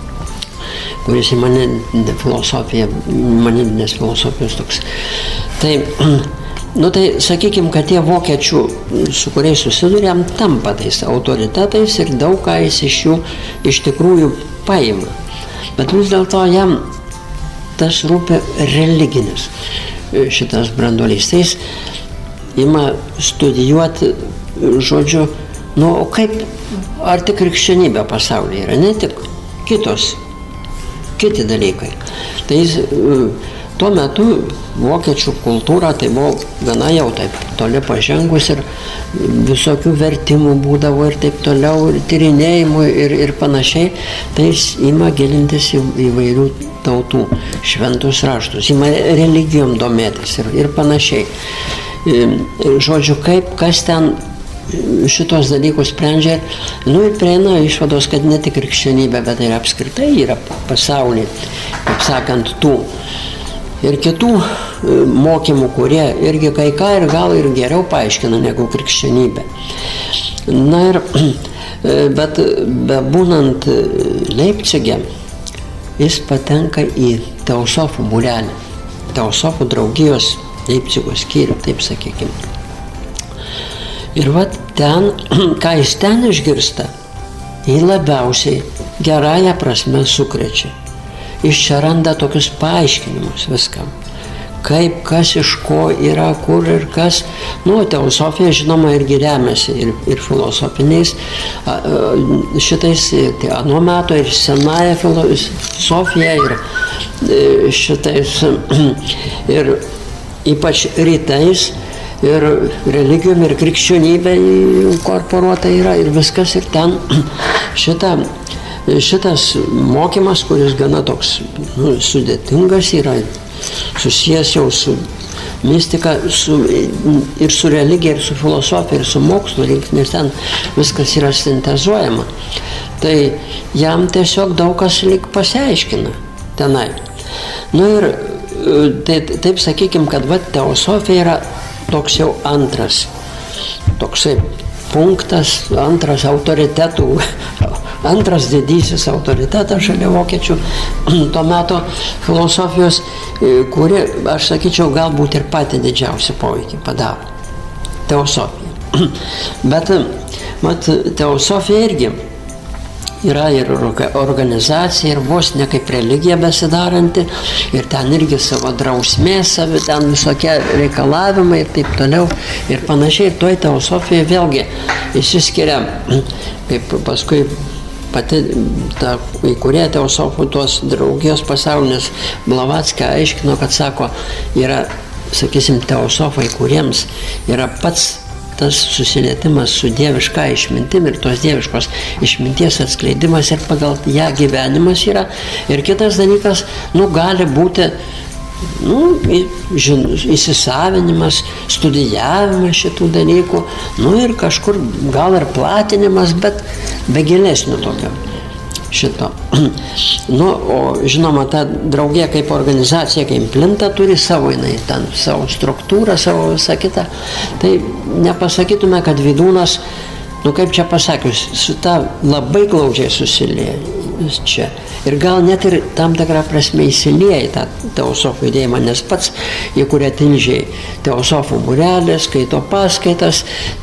kuris įmanidinė filosofija, įmanidinės filosofijos toks. Tai, nu, tai sakykime, kad tie vokiečių, su kuriais susidurėm, tampa tais autoritetais ir daug ką jis iš jų iš tikrųjų paima. Bet vis dėlto jam tas rūpi religinis šitas branduolys. Tai jis ima studijuoti, žodžiu, nu, o kaip, ar tik krikščionybė pasaulyje yra, ne tik kitos, kiti dalykai. Tai jis tuo metu vokiečių kultūra tai buvo gana jau taip toli pažengus ir visokių vertimų būdavo ir taip toliau, ir tyrinėjimų ir, ir panašiai. Tai jis ima gilintis į įvairių tautų šventus raštus, ima religijom domėtis ir, ir panašiai. Žodžiu, kaip, kas ten šitos dalykus sprendžia, nu ir prieina išvados, kad ne tik krikščionybė, bet ir apskritai yra pasaulyje, kaip sakant, tų ir kitų mokymų, kurie irgi kai ką ir gal ir geriau paaiškina negu krikščionybė. Na ir, bet bebūnant Leipcige, jis patenka į teosofų būrelį, teosofų draugijos Leipcigo skyrių, taip sakykime. Ir va ten, ką jis ten išgirsta, jį labiausiai gerąją prasme sukrečia. Iš čia randa tokius paaiškinimus viskam. Kaip, kas iš ko yra, kur ir kas. Nu, teosofija, žinoma, irgi remiasi ir, ir filosofiniais šitais, tai anuo metu ir senąją filosofiją ir šitais, ir ypač rytais, ir religijom, ir krikščionybė inkorporuota yra ir viskas ir ten šitą Šitas mokymas, kuris gana toks nu, sudėtingas yra, susijęs jau su mistika, su, ir su religija, ir su filosofija, ir su mokslu, nes ten viskas yra sintezuojama. Tai jam tiesiog daug kas lyg pasiaiškina tenai. Nu ir tai, taip sakykime, kad va, teosofija yra toks jau antras, toksai punktas, antras autoritetų, antras didysis autoritetas šalia vokiečių to meto filosofijos, kuri, aš sakyčiau, galbūt ir patį didžiausią poveikį padaro. Teosofija. Bet, mat, teosofija irgi yra ir organizacija, ir vos ne kaip religija besidaranti, ir ten irgi savo drausmė, savi, ten visokie reikalavimai ir taip toliau, ir panašiai. Toj teosofija vėlgi išsiskiria, kaip paskui pati ta įkūrėja teosofų tos draugijos pasaulinės Blavatsky aiškino, kad sako, yra, sakysim, teosofai, kuriems yra pats tas susilietimas su dieviška išmintim ir tos dieviškos išminties atskleidimas ir pagal ją gyvenimas yra. Ir kitas dalykas, nu, gali būti nu, žin, įsisavinimas, studijavimas šitų dalykų, nu ir kažkur gal ir platinimas, bet be gilesnio tokio šito. Nu, o žinoma, ta draugija kaip organizacija, kaip plinta, turi savo, jinai, ten, savo struktūrą, savo visą kitą. Tai nepasakytume, kad Vydūnas, nu kaip čia pasakius, su ta labai glaudžiai susilieja čia. Ir gal net ir tam tikrą prasme įsilieja į tą teosofų judėjimą, nes pats įkuria Tilžėj teosofų būrelį, skaito paskaitas,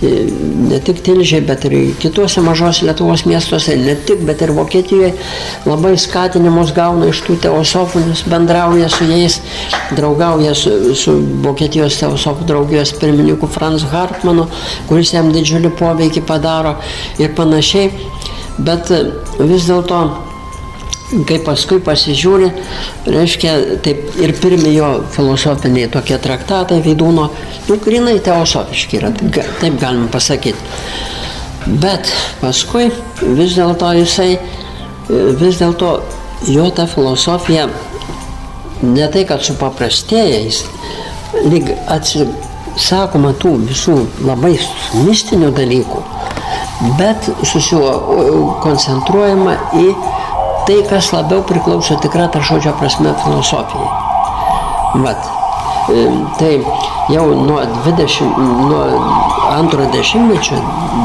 ne tik Tilžėj, bet ir kituose mažos Lietuvos miestuose, ne tik, bet ir Vokietijoje labai skatinimus gauna iš tų teosofų, nes bendrauja su jais, draugauja su, su Vokietijos teosofų draugijos pirmininku Franz Hartmanu, kuris jam didžiulį poveikį padaro ir panašiai. Bet vis dėlto kai paskui pasižiūri, reiškia, taip ir pirmi jo filosofiniai tokie traktatai Vydūno, nu, grinai teosofiški yra, taip galim pasakyti. Bet paskui vis dėlto jisai, vis dėlto jo ta filosofija ne tai, kad supaprastėja, jis lyg atsisakoma tų visų labai mistinių dalykų, bet susikoncentruojama į tai, kas labiau priklauso tikra ta žodžio prasme filosofijai. Vat. Tai jau nuo, dvidešimt, nuo antro dešimtmečio,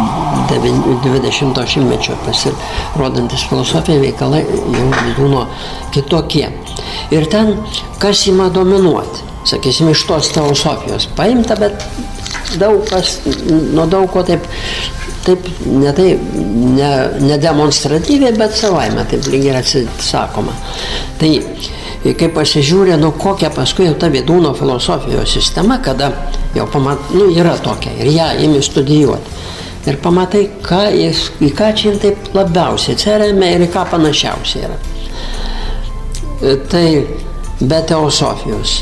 dvidešimto šimtmečio pasirodantis filosofija veikalai jau Vydūno kitokie. Ir ten, kas ima dominuoti, sakysim, iš tos filosofijos paimta, bet daug kas, nuo daug ko taip, taip ne, tai, ne, ne demonstratyviai, bet savaime, taip lygiai atsisakoma. Tai, kai pasižiūrė, nu kokia paskui jau ta Vydūno filosofijos sistema, kada jau pamat, nu yra tokia, ir ją imi studijuoti. Ir pamatai, ką, į ką čia taip labiausiai atsiremia ir į ką panašiausiai yra. Tai be teosofijos.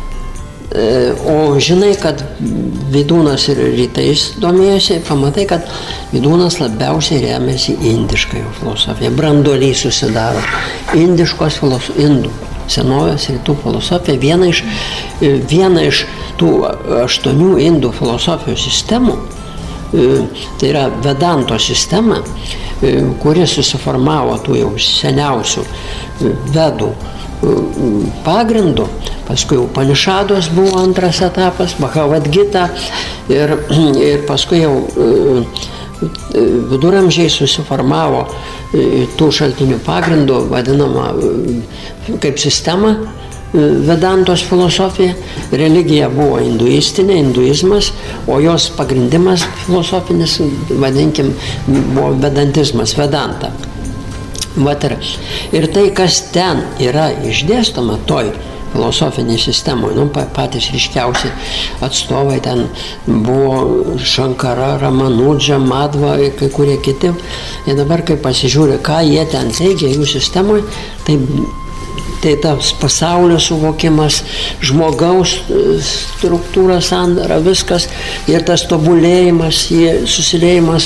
O žinai, kad Vydūnas ir rytais domėjosi, pamatai, kad Vydūnas labiausiai remiasi indišką filosofiją. Branduoliai susidaro. Indiškos filosofijos, indų, senovės rytų filosofija, viena iš, viena iš tų aštuonių indų filosofijos sistemų, tai yra Vedanto sistema, kuri susiformavo tų jau seniausių vedų pagrindų, paskui Upanišados buvo antras etapas, Bhagavad Gita ir, ir paskui jau viduramžiai susiformavo tų šaltinių pagrindų, vadinama kaip sistema, Vedantos filosofija. Religija buvo hinduistinė, hinduizmas, o jos pagrindimas filosofinis, vadinkim, buvo vedantizmas, Vedanta. Vat ir, ir tai, kas ten yra išdėstoma toj filosofiniai sistemoje, nu, patys ryškiausi atstovai ten buvo Shankara, Ramanudža, Madhva ir kai kurie kiti. Ir dabar, kai pasižiūrė, ką jie ten teigia jų sistemoje, tai, tai tas pasaulio suvokimas, žmogaus struktūra, sandara, viskas, ir tas tobulėjimas, susiliejimas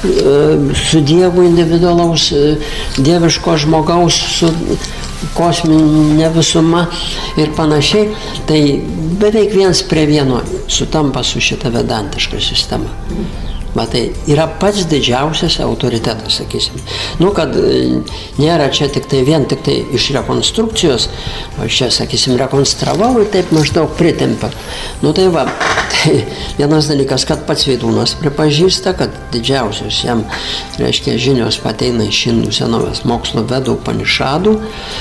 su Dievu individualaus, dieviško žmogaus, su kosminė visuma ir panašiai, tai beveik viens prie vieno sutampa su šita vedantiška sistema. Va, tai yra pats didžiausias autoritetas, sakysim. Nu, kad nėra čia tik tai vien tik tai iš rekonstrukcijos, o čia, sakysim, rekonstravau ir taip maždaug pritempia. Nu, tai va, tai vienas dalykas, kad pats Vydūnas pripažįsta, kad didžiausios jam, reiškia, žinios pateina iš indų senovės mokslo vedų Upanišadų.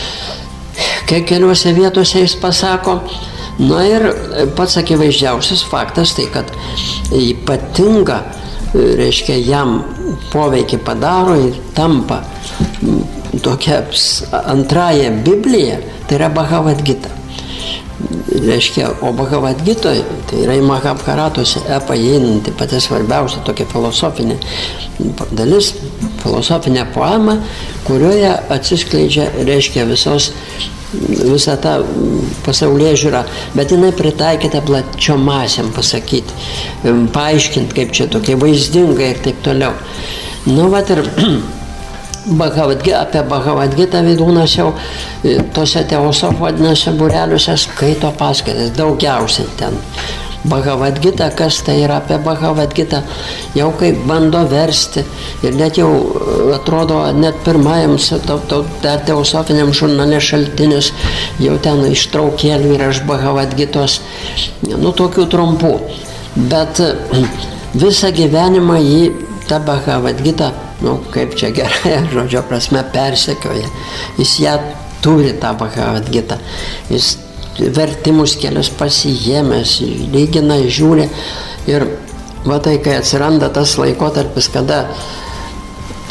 Kai keliuose vietose jis pasako, na ir pats akivaizdžiausias faktas, tai kad ypatinga, reiškia, jam poveikį padaro ir tampa tokia antraja Biblija, tai yra Bhagavad Gita. Reiškia, o Bhagavad Gitoje, tai yra į Mahabharatose epą įeinanti pati svarbiausia tokia filosofinė dalis, filosofinė poema, kurioje atsiskleidžia, reiškia, visos visą tą pasaulyje žiūrą, bet jinai pritaikyta plačiom masėm pasakyti, paaiškinti, kaip čia tokie vaizdingai ir taip toliau. Nu, vat ir Bhagavad Gita, apie Bhagavad Gita Vydūnas jau tose teosofų vadinasi būreliuose skaito paskaitas, daugiausiai ten. Bhagavad Gita, kas tai yra apie Bhagavad Gita, jau kaip bando versti ir net jau atrodo net pirmajam teosofiniam žurnale šaltinis jau ten ištraukėlių yra iš Bhagavad Gitos, nu tokių trumpų, bet visą gyvenimą jį ta Bhagavad Gita, nu kaip čia gerai žodžio prasme, persekioja, jis ją turi tą Bhagavad Gita, jis vertimus kelius pasijėmęs, lygina, žiūri ir va tai, kai atsiranda tas laikotarpis, kada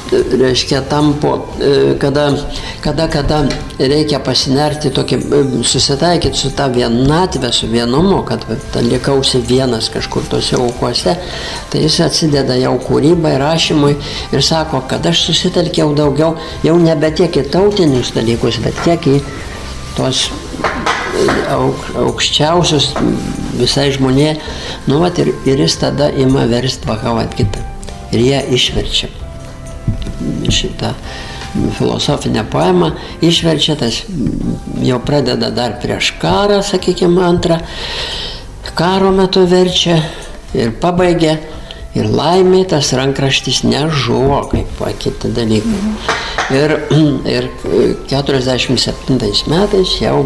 reiškia, tampo, kada, kada, kada reikia pasinerti, tokį, susitaikyti su tą vienatvę, su vienumu, kad likausi vienas kažkur tose aukose, tai jis atsideda jau kūrybai, rašymui ir sako, kad aš susitelkiau daugiau, jau nebe tiek į tautinius dalykus, bet tiek į tos auk, aukščiausius visai žmonė, nu vat ir, ir jis tada ima versti Bhagavad Gitą. Ir jie išverčia šitą filosofinę poemą, išverčia, tas jau pradeda dar prieš karą, sakykime, antrą karo metu verčia ir pabaigia, ir laimė tas rankraštis nežuvo, kaip kiti dalykai. Ir, ir keturiasdešimt septintais metais jau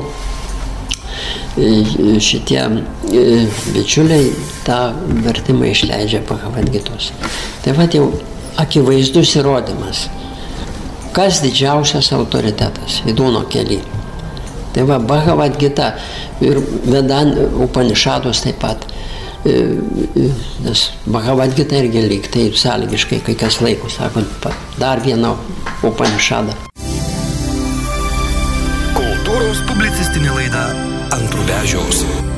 šitie bičiuliai tą vertimą išleidžia Bhagavad Gitos. Tai va jau akivaizdus įrodymas, kas didžiausias autoritetas Vidūno kely. Tai va Bhagavad Gita ir Vedan Upanishadus taip pat, nes Bhagavad Gita irgi lyg tai sąlygiškai kai kas laiko, sakant, dar vieną Upanishadą.
Kultūros publicistinė laida Ant rubežiaus.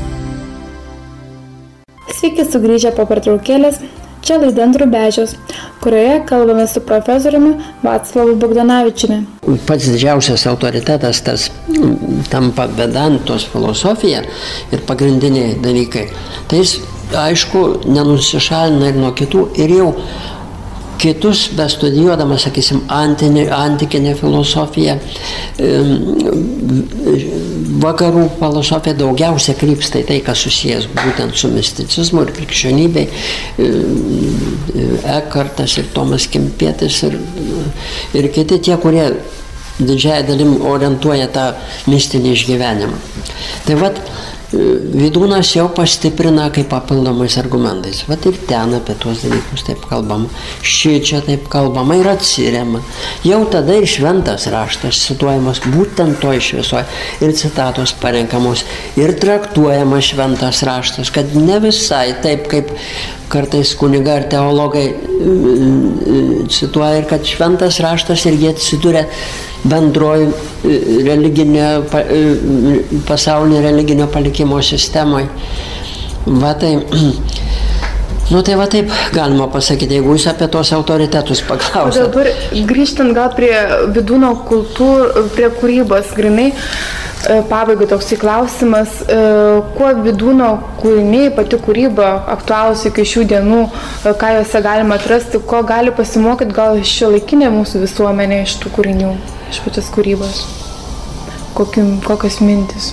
Sveiki sugrįžę po pertraukėlės, čia laida Ant rubežiaus, kurioje kalbame su profesoriumi Vaclavu Bogdanavičiumi.
Pats didžiausias autoritetas tas tampa Vedantos filosofija ir pagrindiniai dalykai. Tai jis, aišku, nenusišalina ir nuo kitų ir jau kitus, bestudijuodamas, sakysim, antinį, antikinę filosofiją, vakarų filosofija daugiausia krypsta į tai, kas susijęs būtent su misticizmu ir krikščionybei, Ekartas ir Tomas Kempietis ir, ir kiti tie, kurie didžiąją dalim orientuoja tą mistinį išgyvenimą. Tai vat, Vidūnas jau pastiprina kaip papildomais argumentais. Vat ir ten apie tuos dalykus taip kalbama, šičia taip kalbama ir atsiriama. Jau tada ir šventas raštas cituojamas būtent toj šviesoje ir citatos parenkamos ir traktuojamas šventas raštas, kad ne visai taip, kaip kartais kunigai ar teologai cituoja ir kad šventas raštas irgi atsiduria bendroji religinė, pasaulinė religinio palikimo sistemoje. Va tai, nu tai va taip galima pasakyti, jeigu jūs apie tos autoritetus paklausėte.
O dabar grįžtant gal prie Vidūno kultūr, prie kūrybos, grinai, pabaigai toksai klausimas, kuo Vidūno kūriniai, pati kūryba aktualūs iki šių dienų, ką juose galima atrasti, ko gali pasimokyti gal šiuolaikinė mūsų visuomenė iš tų kūrinių, iš pačios kūrybos. Kokiu, kokios mintis?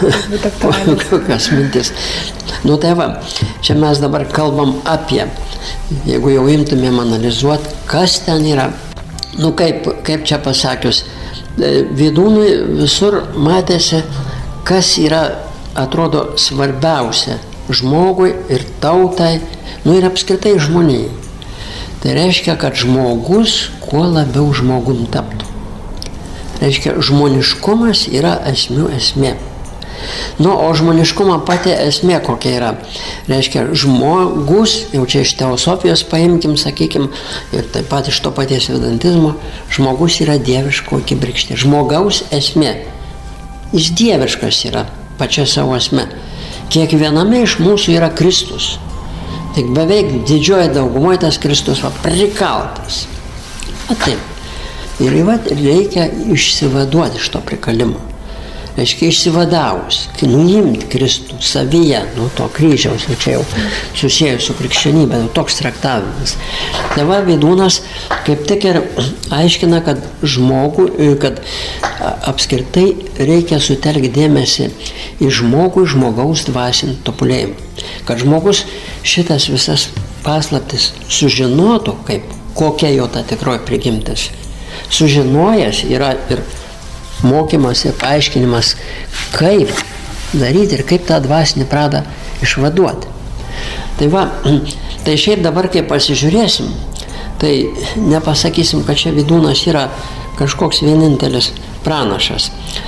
Kokios mintis? Nu tai va, čia mes dabar kalbam apie, jeigu jau imtumėm analizuoti, kas ten yra. Nu kaip, kaip čia pasakius, Vidūnui visur matėsi, kas yra, atrodo, svarbiausia žmogui ir tautai, nu ir apskritai žmonijai. Tai reiškia, kad žmogus kuo labiau žmogum taptų. Reiškia, žmoniškumas yra esmių esmė. Nu, o žmoniškumo pati esmė kokia yra. Reiškia, žmogus, jau čia iš teosofijos paimkim, sakykim, ir taip pat iš to paties vedantizmo, žmogus yra dieviško kibirkštė. Žmogaus esmė. Jis dieviškas yra pačia savo esmė. Kiekviename iš mūsų yra Kristus. Tik beveik didžioji daugumoje tas Kristus va prikaltas. A taip. Ir va, reikia išsivaduoti iš to prikalimo. Reiškia, išsivadavus, nuimti Kristų savyje nuo to kryžiaus, čia jau susijęs su krikščionybė, toks traktavimas. Tai va, Vidūnas kaip tik ir aiškina, kad žmogų, kad apskritai reikia sutelkti dėmesį į žmogų, žmogaus dvasinį tobulėjimą. Kad žmogus šitas visas paslaptis sužinotų, kaip, kokia jo ta tikroji prigimtis. Sužinojęs yra ir mokymas ir paaiškinimas, kaip daryti ir kaip tą dvasinį pradą išvaduoti. Tai va, tai šiaip dabar, kai pasižiūrėsim, tai nepasakysim, kad čia Vidūnas yra kažkoks vienintelis pranašas.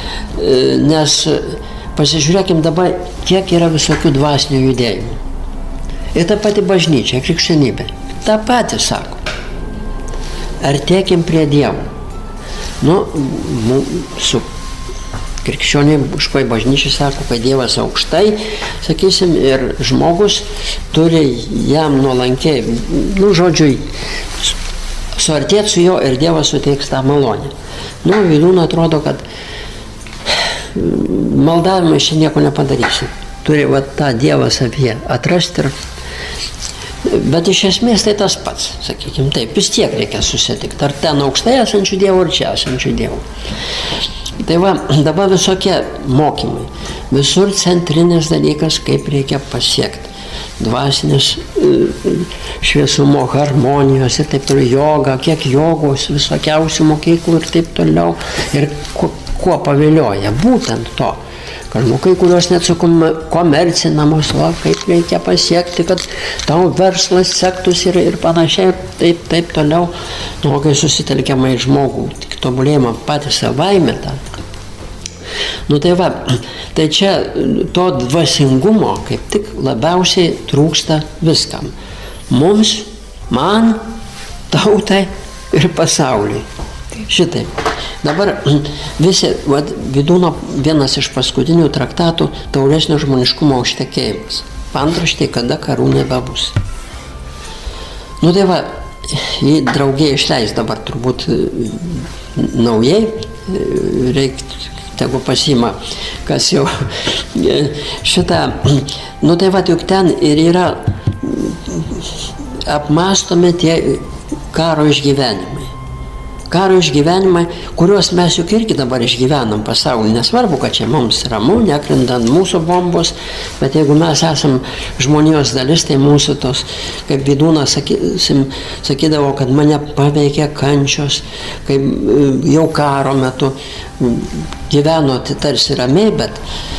Nes pasižiūrėkim dabar, kiek yra visokių dvasinių judėjimų. Ir ta pati bažnyčia, krikščionybė, tą patį sako. artėkim prie Dievo. Nu, su krikščioniškoji bažnyčia sako, kad Dievas aukštai, sakysim, ir žmogus turi jam nuolankiai, nu, žodžiui, suartėti su jo ir Dievas suteiks tą malonę. Nu, Vydūnui atrodo, kad maldavimai čia nieko nepadarysi. Turi va, tą Dievą savyje atrasti ir... Bet iš esmės tai tas pats, sakykime taip, vis tiek reikia susitikti. Ar ten aukštai esančių Dievų, ar čia esančių Dievų. Tai va, dabar visokie mokymai. Visur centrinis dalykas, kaip reikia pasiekti. Dvasinės šviesumo, harmonijos ir taip toliau, joga, kiek jogos, visokiausių mokyklų ir taip toliau. Ir kuo, kuo pavilioja, būtent to. Kai kurios net su komercinamos, va, kaip reikia pasiekti, kad tau verslas sektųsi ir, ir panašiai, taip, taip toliau. Nu, kai susitelkiama į žmogų, tik tobulėjimą patį savaime tą. Nu tai va, tai čia to dvasingumo kaip tik labiausiai trūksta viskam. Mums, man, tautai ir pasauliui. Šitaip. Dabar visi, vad, Vydūno vienas iš paskutinių traktatų Tauresnio žmoniškumo užtekėjimas. Antraštė, kada karų nebebus. Nu tai va, jį draugė išleis dabar turbūt naujai, reikia, tegu pasima, kas jau šitą, nu tai va, juk ten ir yra apmąstomi tie karo išgyvenimai. Karo išgyvenimai, kuriuos mes juk irgi dabar išgyvenam pasaulyje. Nesvarbu, kad čia mums ramu, nekrintant mūsų bombos, bet jeigu mes esam žmonijos dalis, tai mūsų tos, kaip Vydūnas sakysim, sakydavo, kad mane paveikė kančios, kaip jau karo metu gyveno tarsi ramiai, bet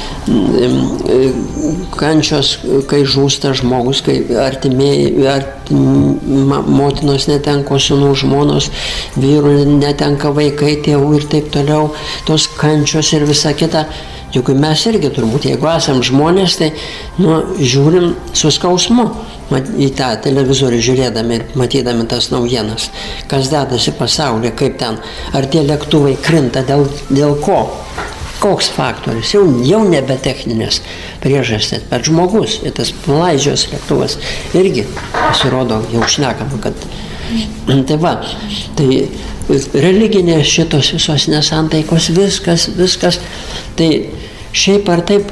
kančios, kai žūsta žmogus, kai artimieji, artim, motinos netenko sūnų, žmonos, vyrų netenka vaikai, tėvų ir taip toliau, tos kančios ir visa kita. Juk mes irgi turbūt, jeigu esam žmonės, tai nu, žiūrim su skausmu į tą televizorių žiūrėdami ir matydami tas naujienas, kas dedasi pasaulyje, kaip ten, ar tie lėktuvai krinta, dėl, dėl ko. Koks faktorius, jau, jau nebe techninės priežastys, bet žmogus, ir tas Malaizijos lėktuvas irgi pasirodo, jau šnekama, kad tai va, tai religinės šitos visos nesantaikos, viskas, viskas, tai šiaip ar taip,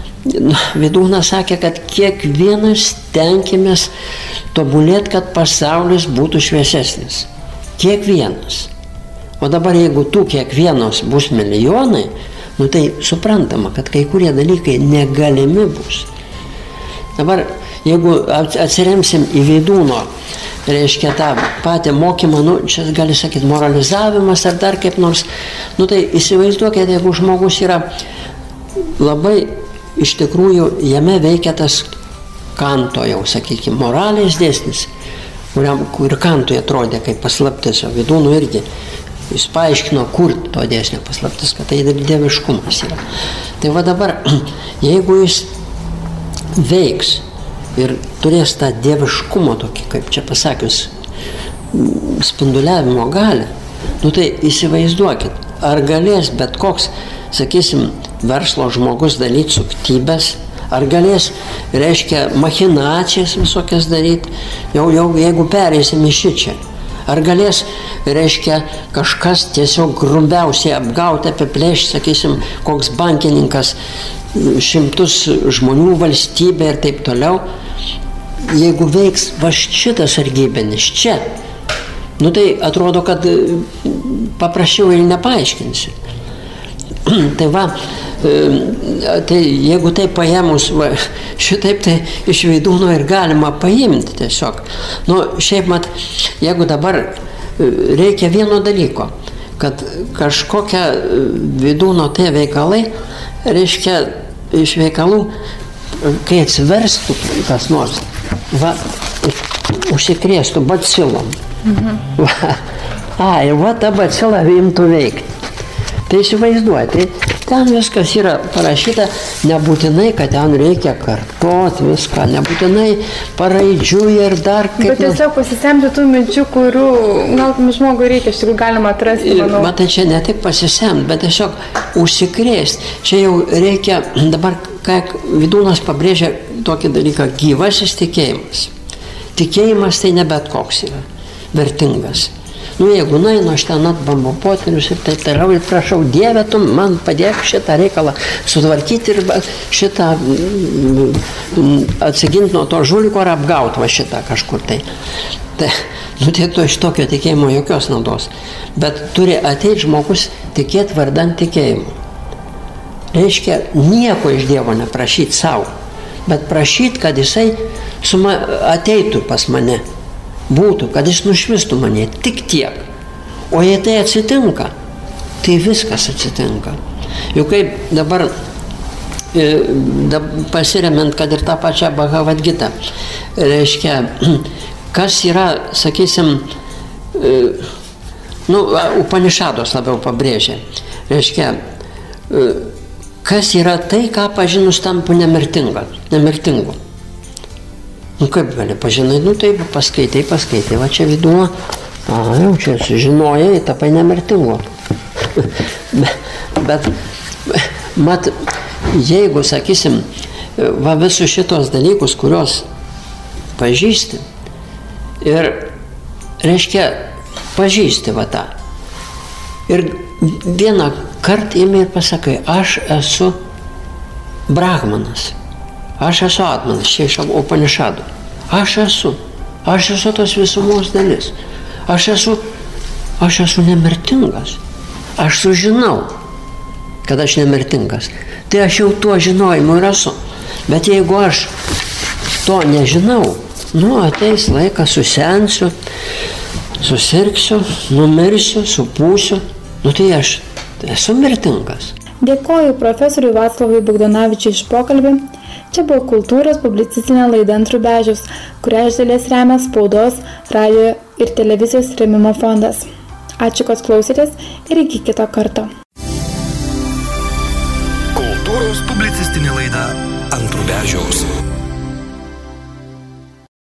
Vydūnas sakė, kad kiekvienas tenkimės tobulėti, kad pasaulis būtų šviesesnis. Kiekvienas. O dabar jeigu tų kiekvienos bus milijonai, nu tai suprantama, kad kai kurie dalykai negalimi bus. Dabar, jeigu atsiremsim į Vydūno, reiškia tą patį mokymą, nu, čia gali sakyti moralizavimas ar dar kaip nors, nu tai įsivaizduokite, jeigu žmogus yra labai, iš tikrųjų, jame veikia tas Kanto jau, sakykime, moralės dėsnis, kuriam, kur Kantui atrodė kaip paslaptis, o Vydūnų irgi. Jis paaiškino, kur to dėsnio paslaptis, kad tai dieviškumas yra. Tai va dabar, jeigu jis veiks ir turės tą dieviškumo tokį, kaip čia pasakius, spinduliavimo gali, nu tai įsivaizduokit, ar galės bet koks, sakysim, verslo žmogus daryti suktybės, ar galės, reiškia, machinacijas visokias daryti, jau, jau jeigu pereisim į šičia. Ar galės, reiškia, kažkas tiesiog grumbiausiai apgauti, apiplėšti, sakysim, koks bankininkas, šimtus žmonių valstybė ir taip toliau. Jeigu veiks va šitas sargybinis čia, nu tai atrodo, kad paprasčiau ir nepaaiškinsi. Tai va, tai jeigu taip paėmus, va, šitaip tai iš Vydūno ir galima paimti tiesiog. Nu, šiaip mat, jeigu dabar reikia vieno dalyko, kad kažkokia Vydūno tie veikalai, reiškia iš veikalų, kai atsiverstų kas nors, va, užsikrėstų bacilom. Mhm. Va, a, ir va ta bacila imtų veikti. Tai įsivaizduoja, tai, ten viskas yra parašyta, nebūtinai, kad ten reikia kartot viską, nebūtinai paraidžių ir dar kaip...
Bet tiesiog pasisemti tų minčių, kurių gal žmogui reikia, iš tikrųjų galima atrasti, manau.
Matai, čia ne tik pasisemti, bet tiesiog užsikrėsti. Čia jau reikia, dabar, ką Vydūnas pabrėžia tokį dalyką, gyvasis tikėjimas. Tikėjimas tai ne bet koks yra, vertingas. Nu, jeigu nainu, aš ten atbambu potinius ir tai toliau ir prašau, Dieve, tu man padėk šitą reikalą sutvarkyti ir šitą atsiginti nuo to žuliko ar apgauti va šitą kažkur tai. Tai, nu, tai to iš tokio tikėjimo jokios naudos. Bet turi ateiti žmogus tikėti vardant tikėjimu. Reiškia, nieko iš Dievo neprašyti savo, bet prašyti, kad jisai suma, ateitų pas mane. Būtų, kad jis nušvistų mane, tik tiek. O jei tai atsitinka, tai viskas atsitinka. Juk kaip dabar e, da, pasiremiant, kad ir tą pačią Bhagavad Gitą, reiškia, kas yra, sakysim, e, nu, Upanišados labiau pabrėžia, reiškia, e, kas yra tai, ką pažinus tampu nemirtinga, nemirtingu. Nu, kaip gali pažinai, nu, taip, paskaitai, paskaitai, va čia Vydūno, a, jau čia sužinojai, tapai nemirtingu. Bet, mat, jeigu, sakysim, va visus šitos dalykus, kuriuos pažįsti, ir, reiškia, pažįsti va tą. Ir vieną kartą imi ir pasakai, aš esu brahmanas. Aš esu atmanas, čia iš Upanišadų. Aš esu. Aš esu tos visumos dalis. Aš esu, aš esu nemirtingas. Aš sužinau, kad aš nemirtingas. Tai aš jau tuo žinojimu ir esu. Bet jeigu aš to nežinau, nu, ateis laikas, susensiu, susirgsiu, numirsiu, supūsiu, nu, tai aš esu mirtingas.
Dėkoju profesoriui Vaclavui Bogdanovičiui iš pokalbį. Čia buvo kultūros publicistinė laida Ant Rubežiaus, kurią iš dalies remia spaudos, radijo ir televizijos rėmimo fondas. Ačiū, kad klausėtės ir iki kito karto.
Kultūros publicistinė laida Ant Rubežiaus.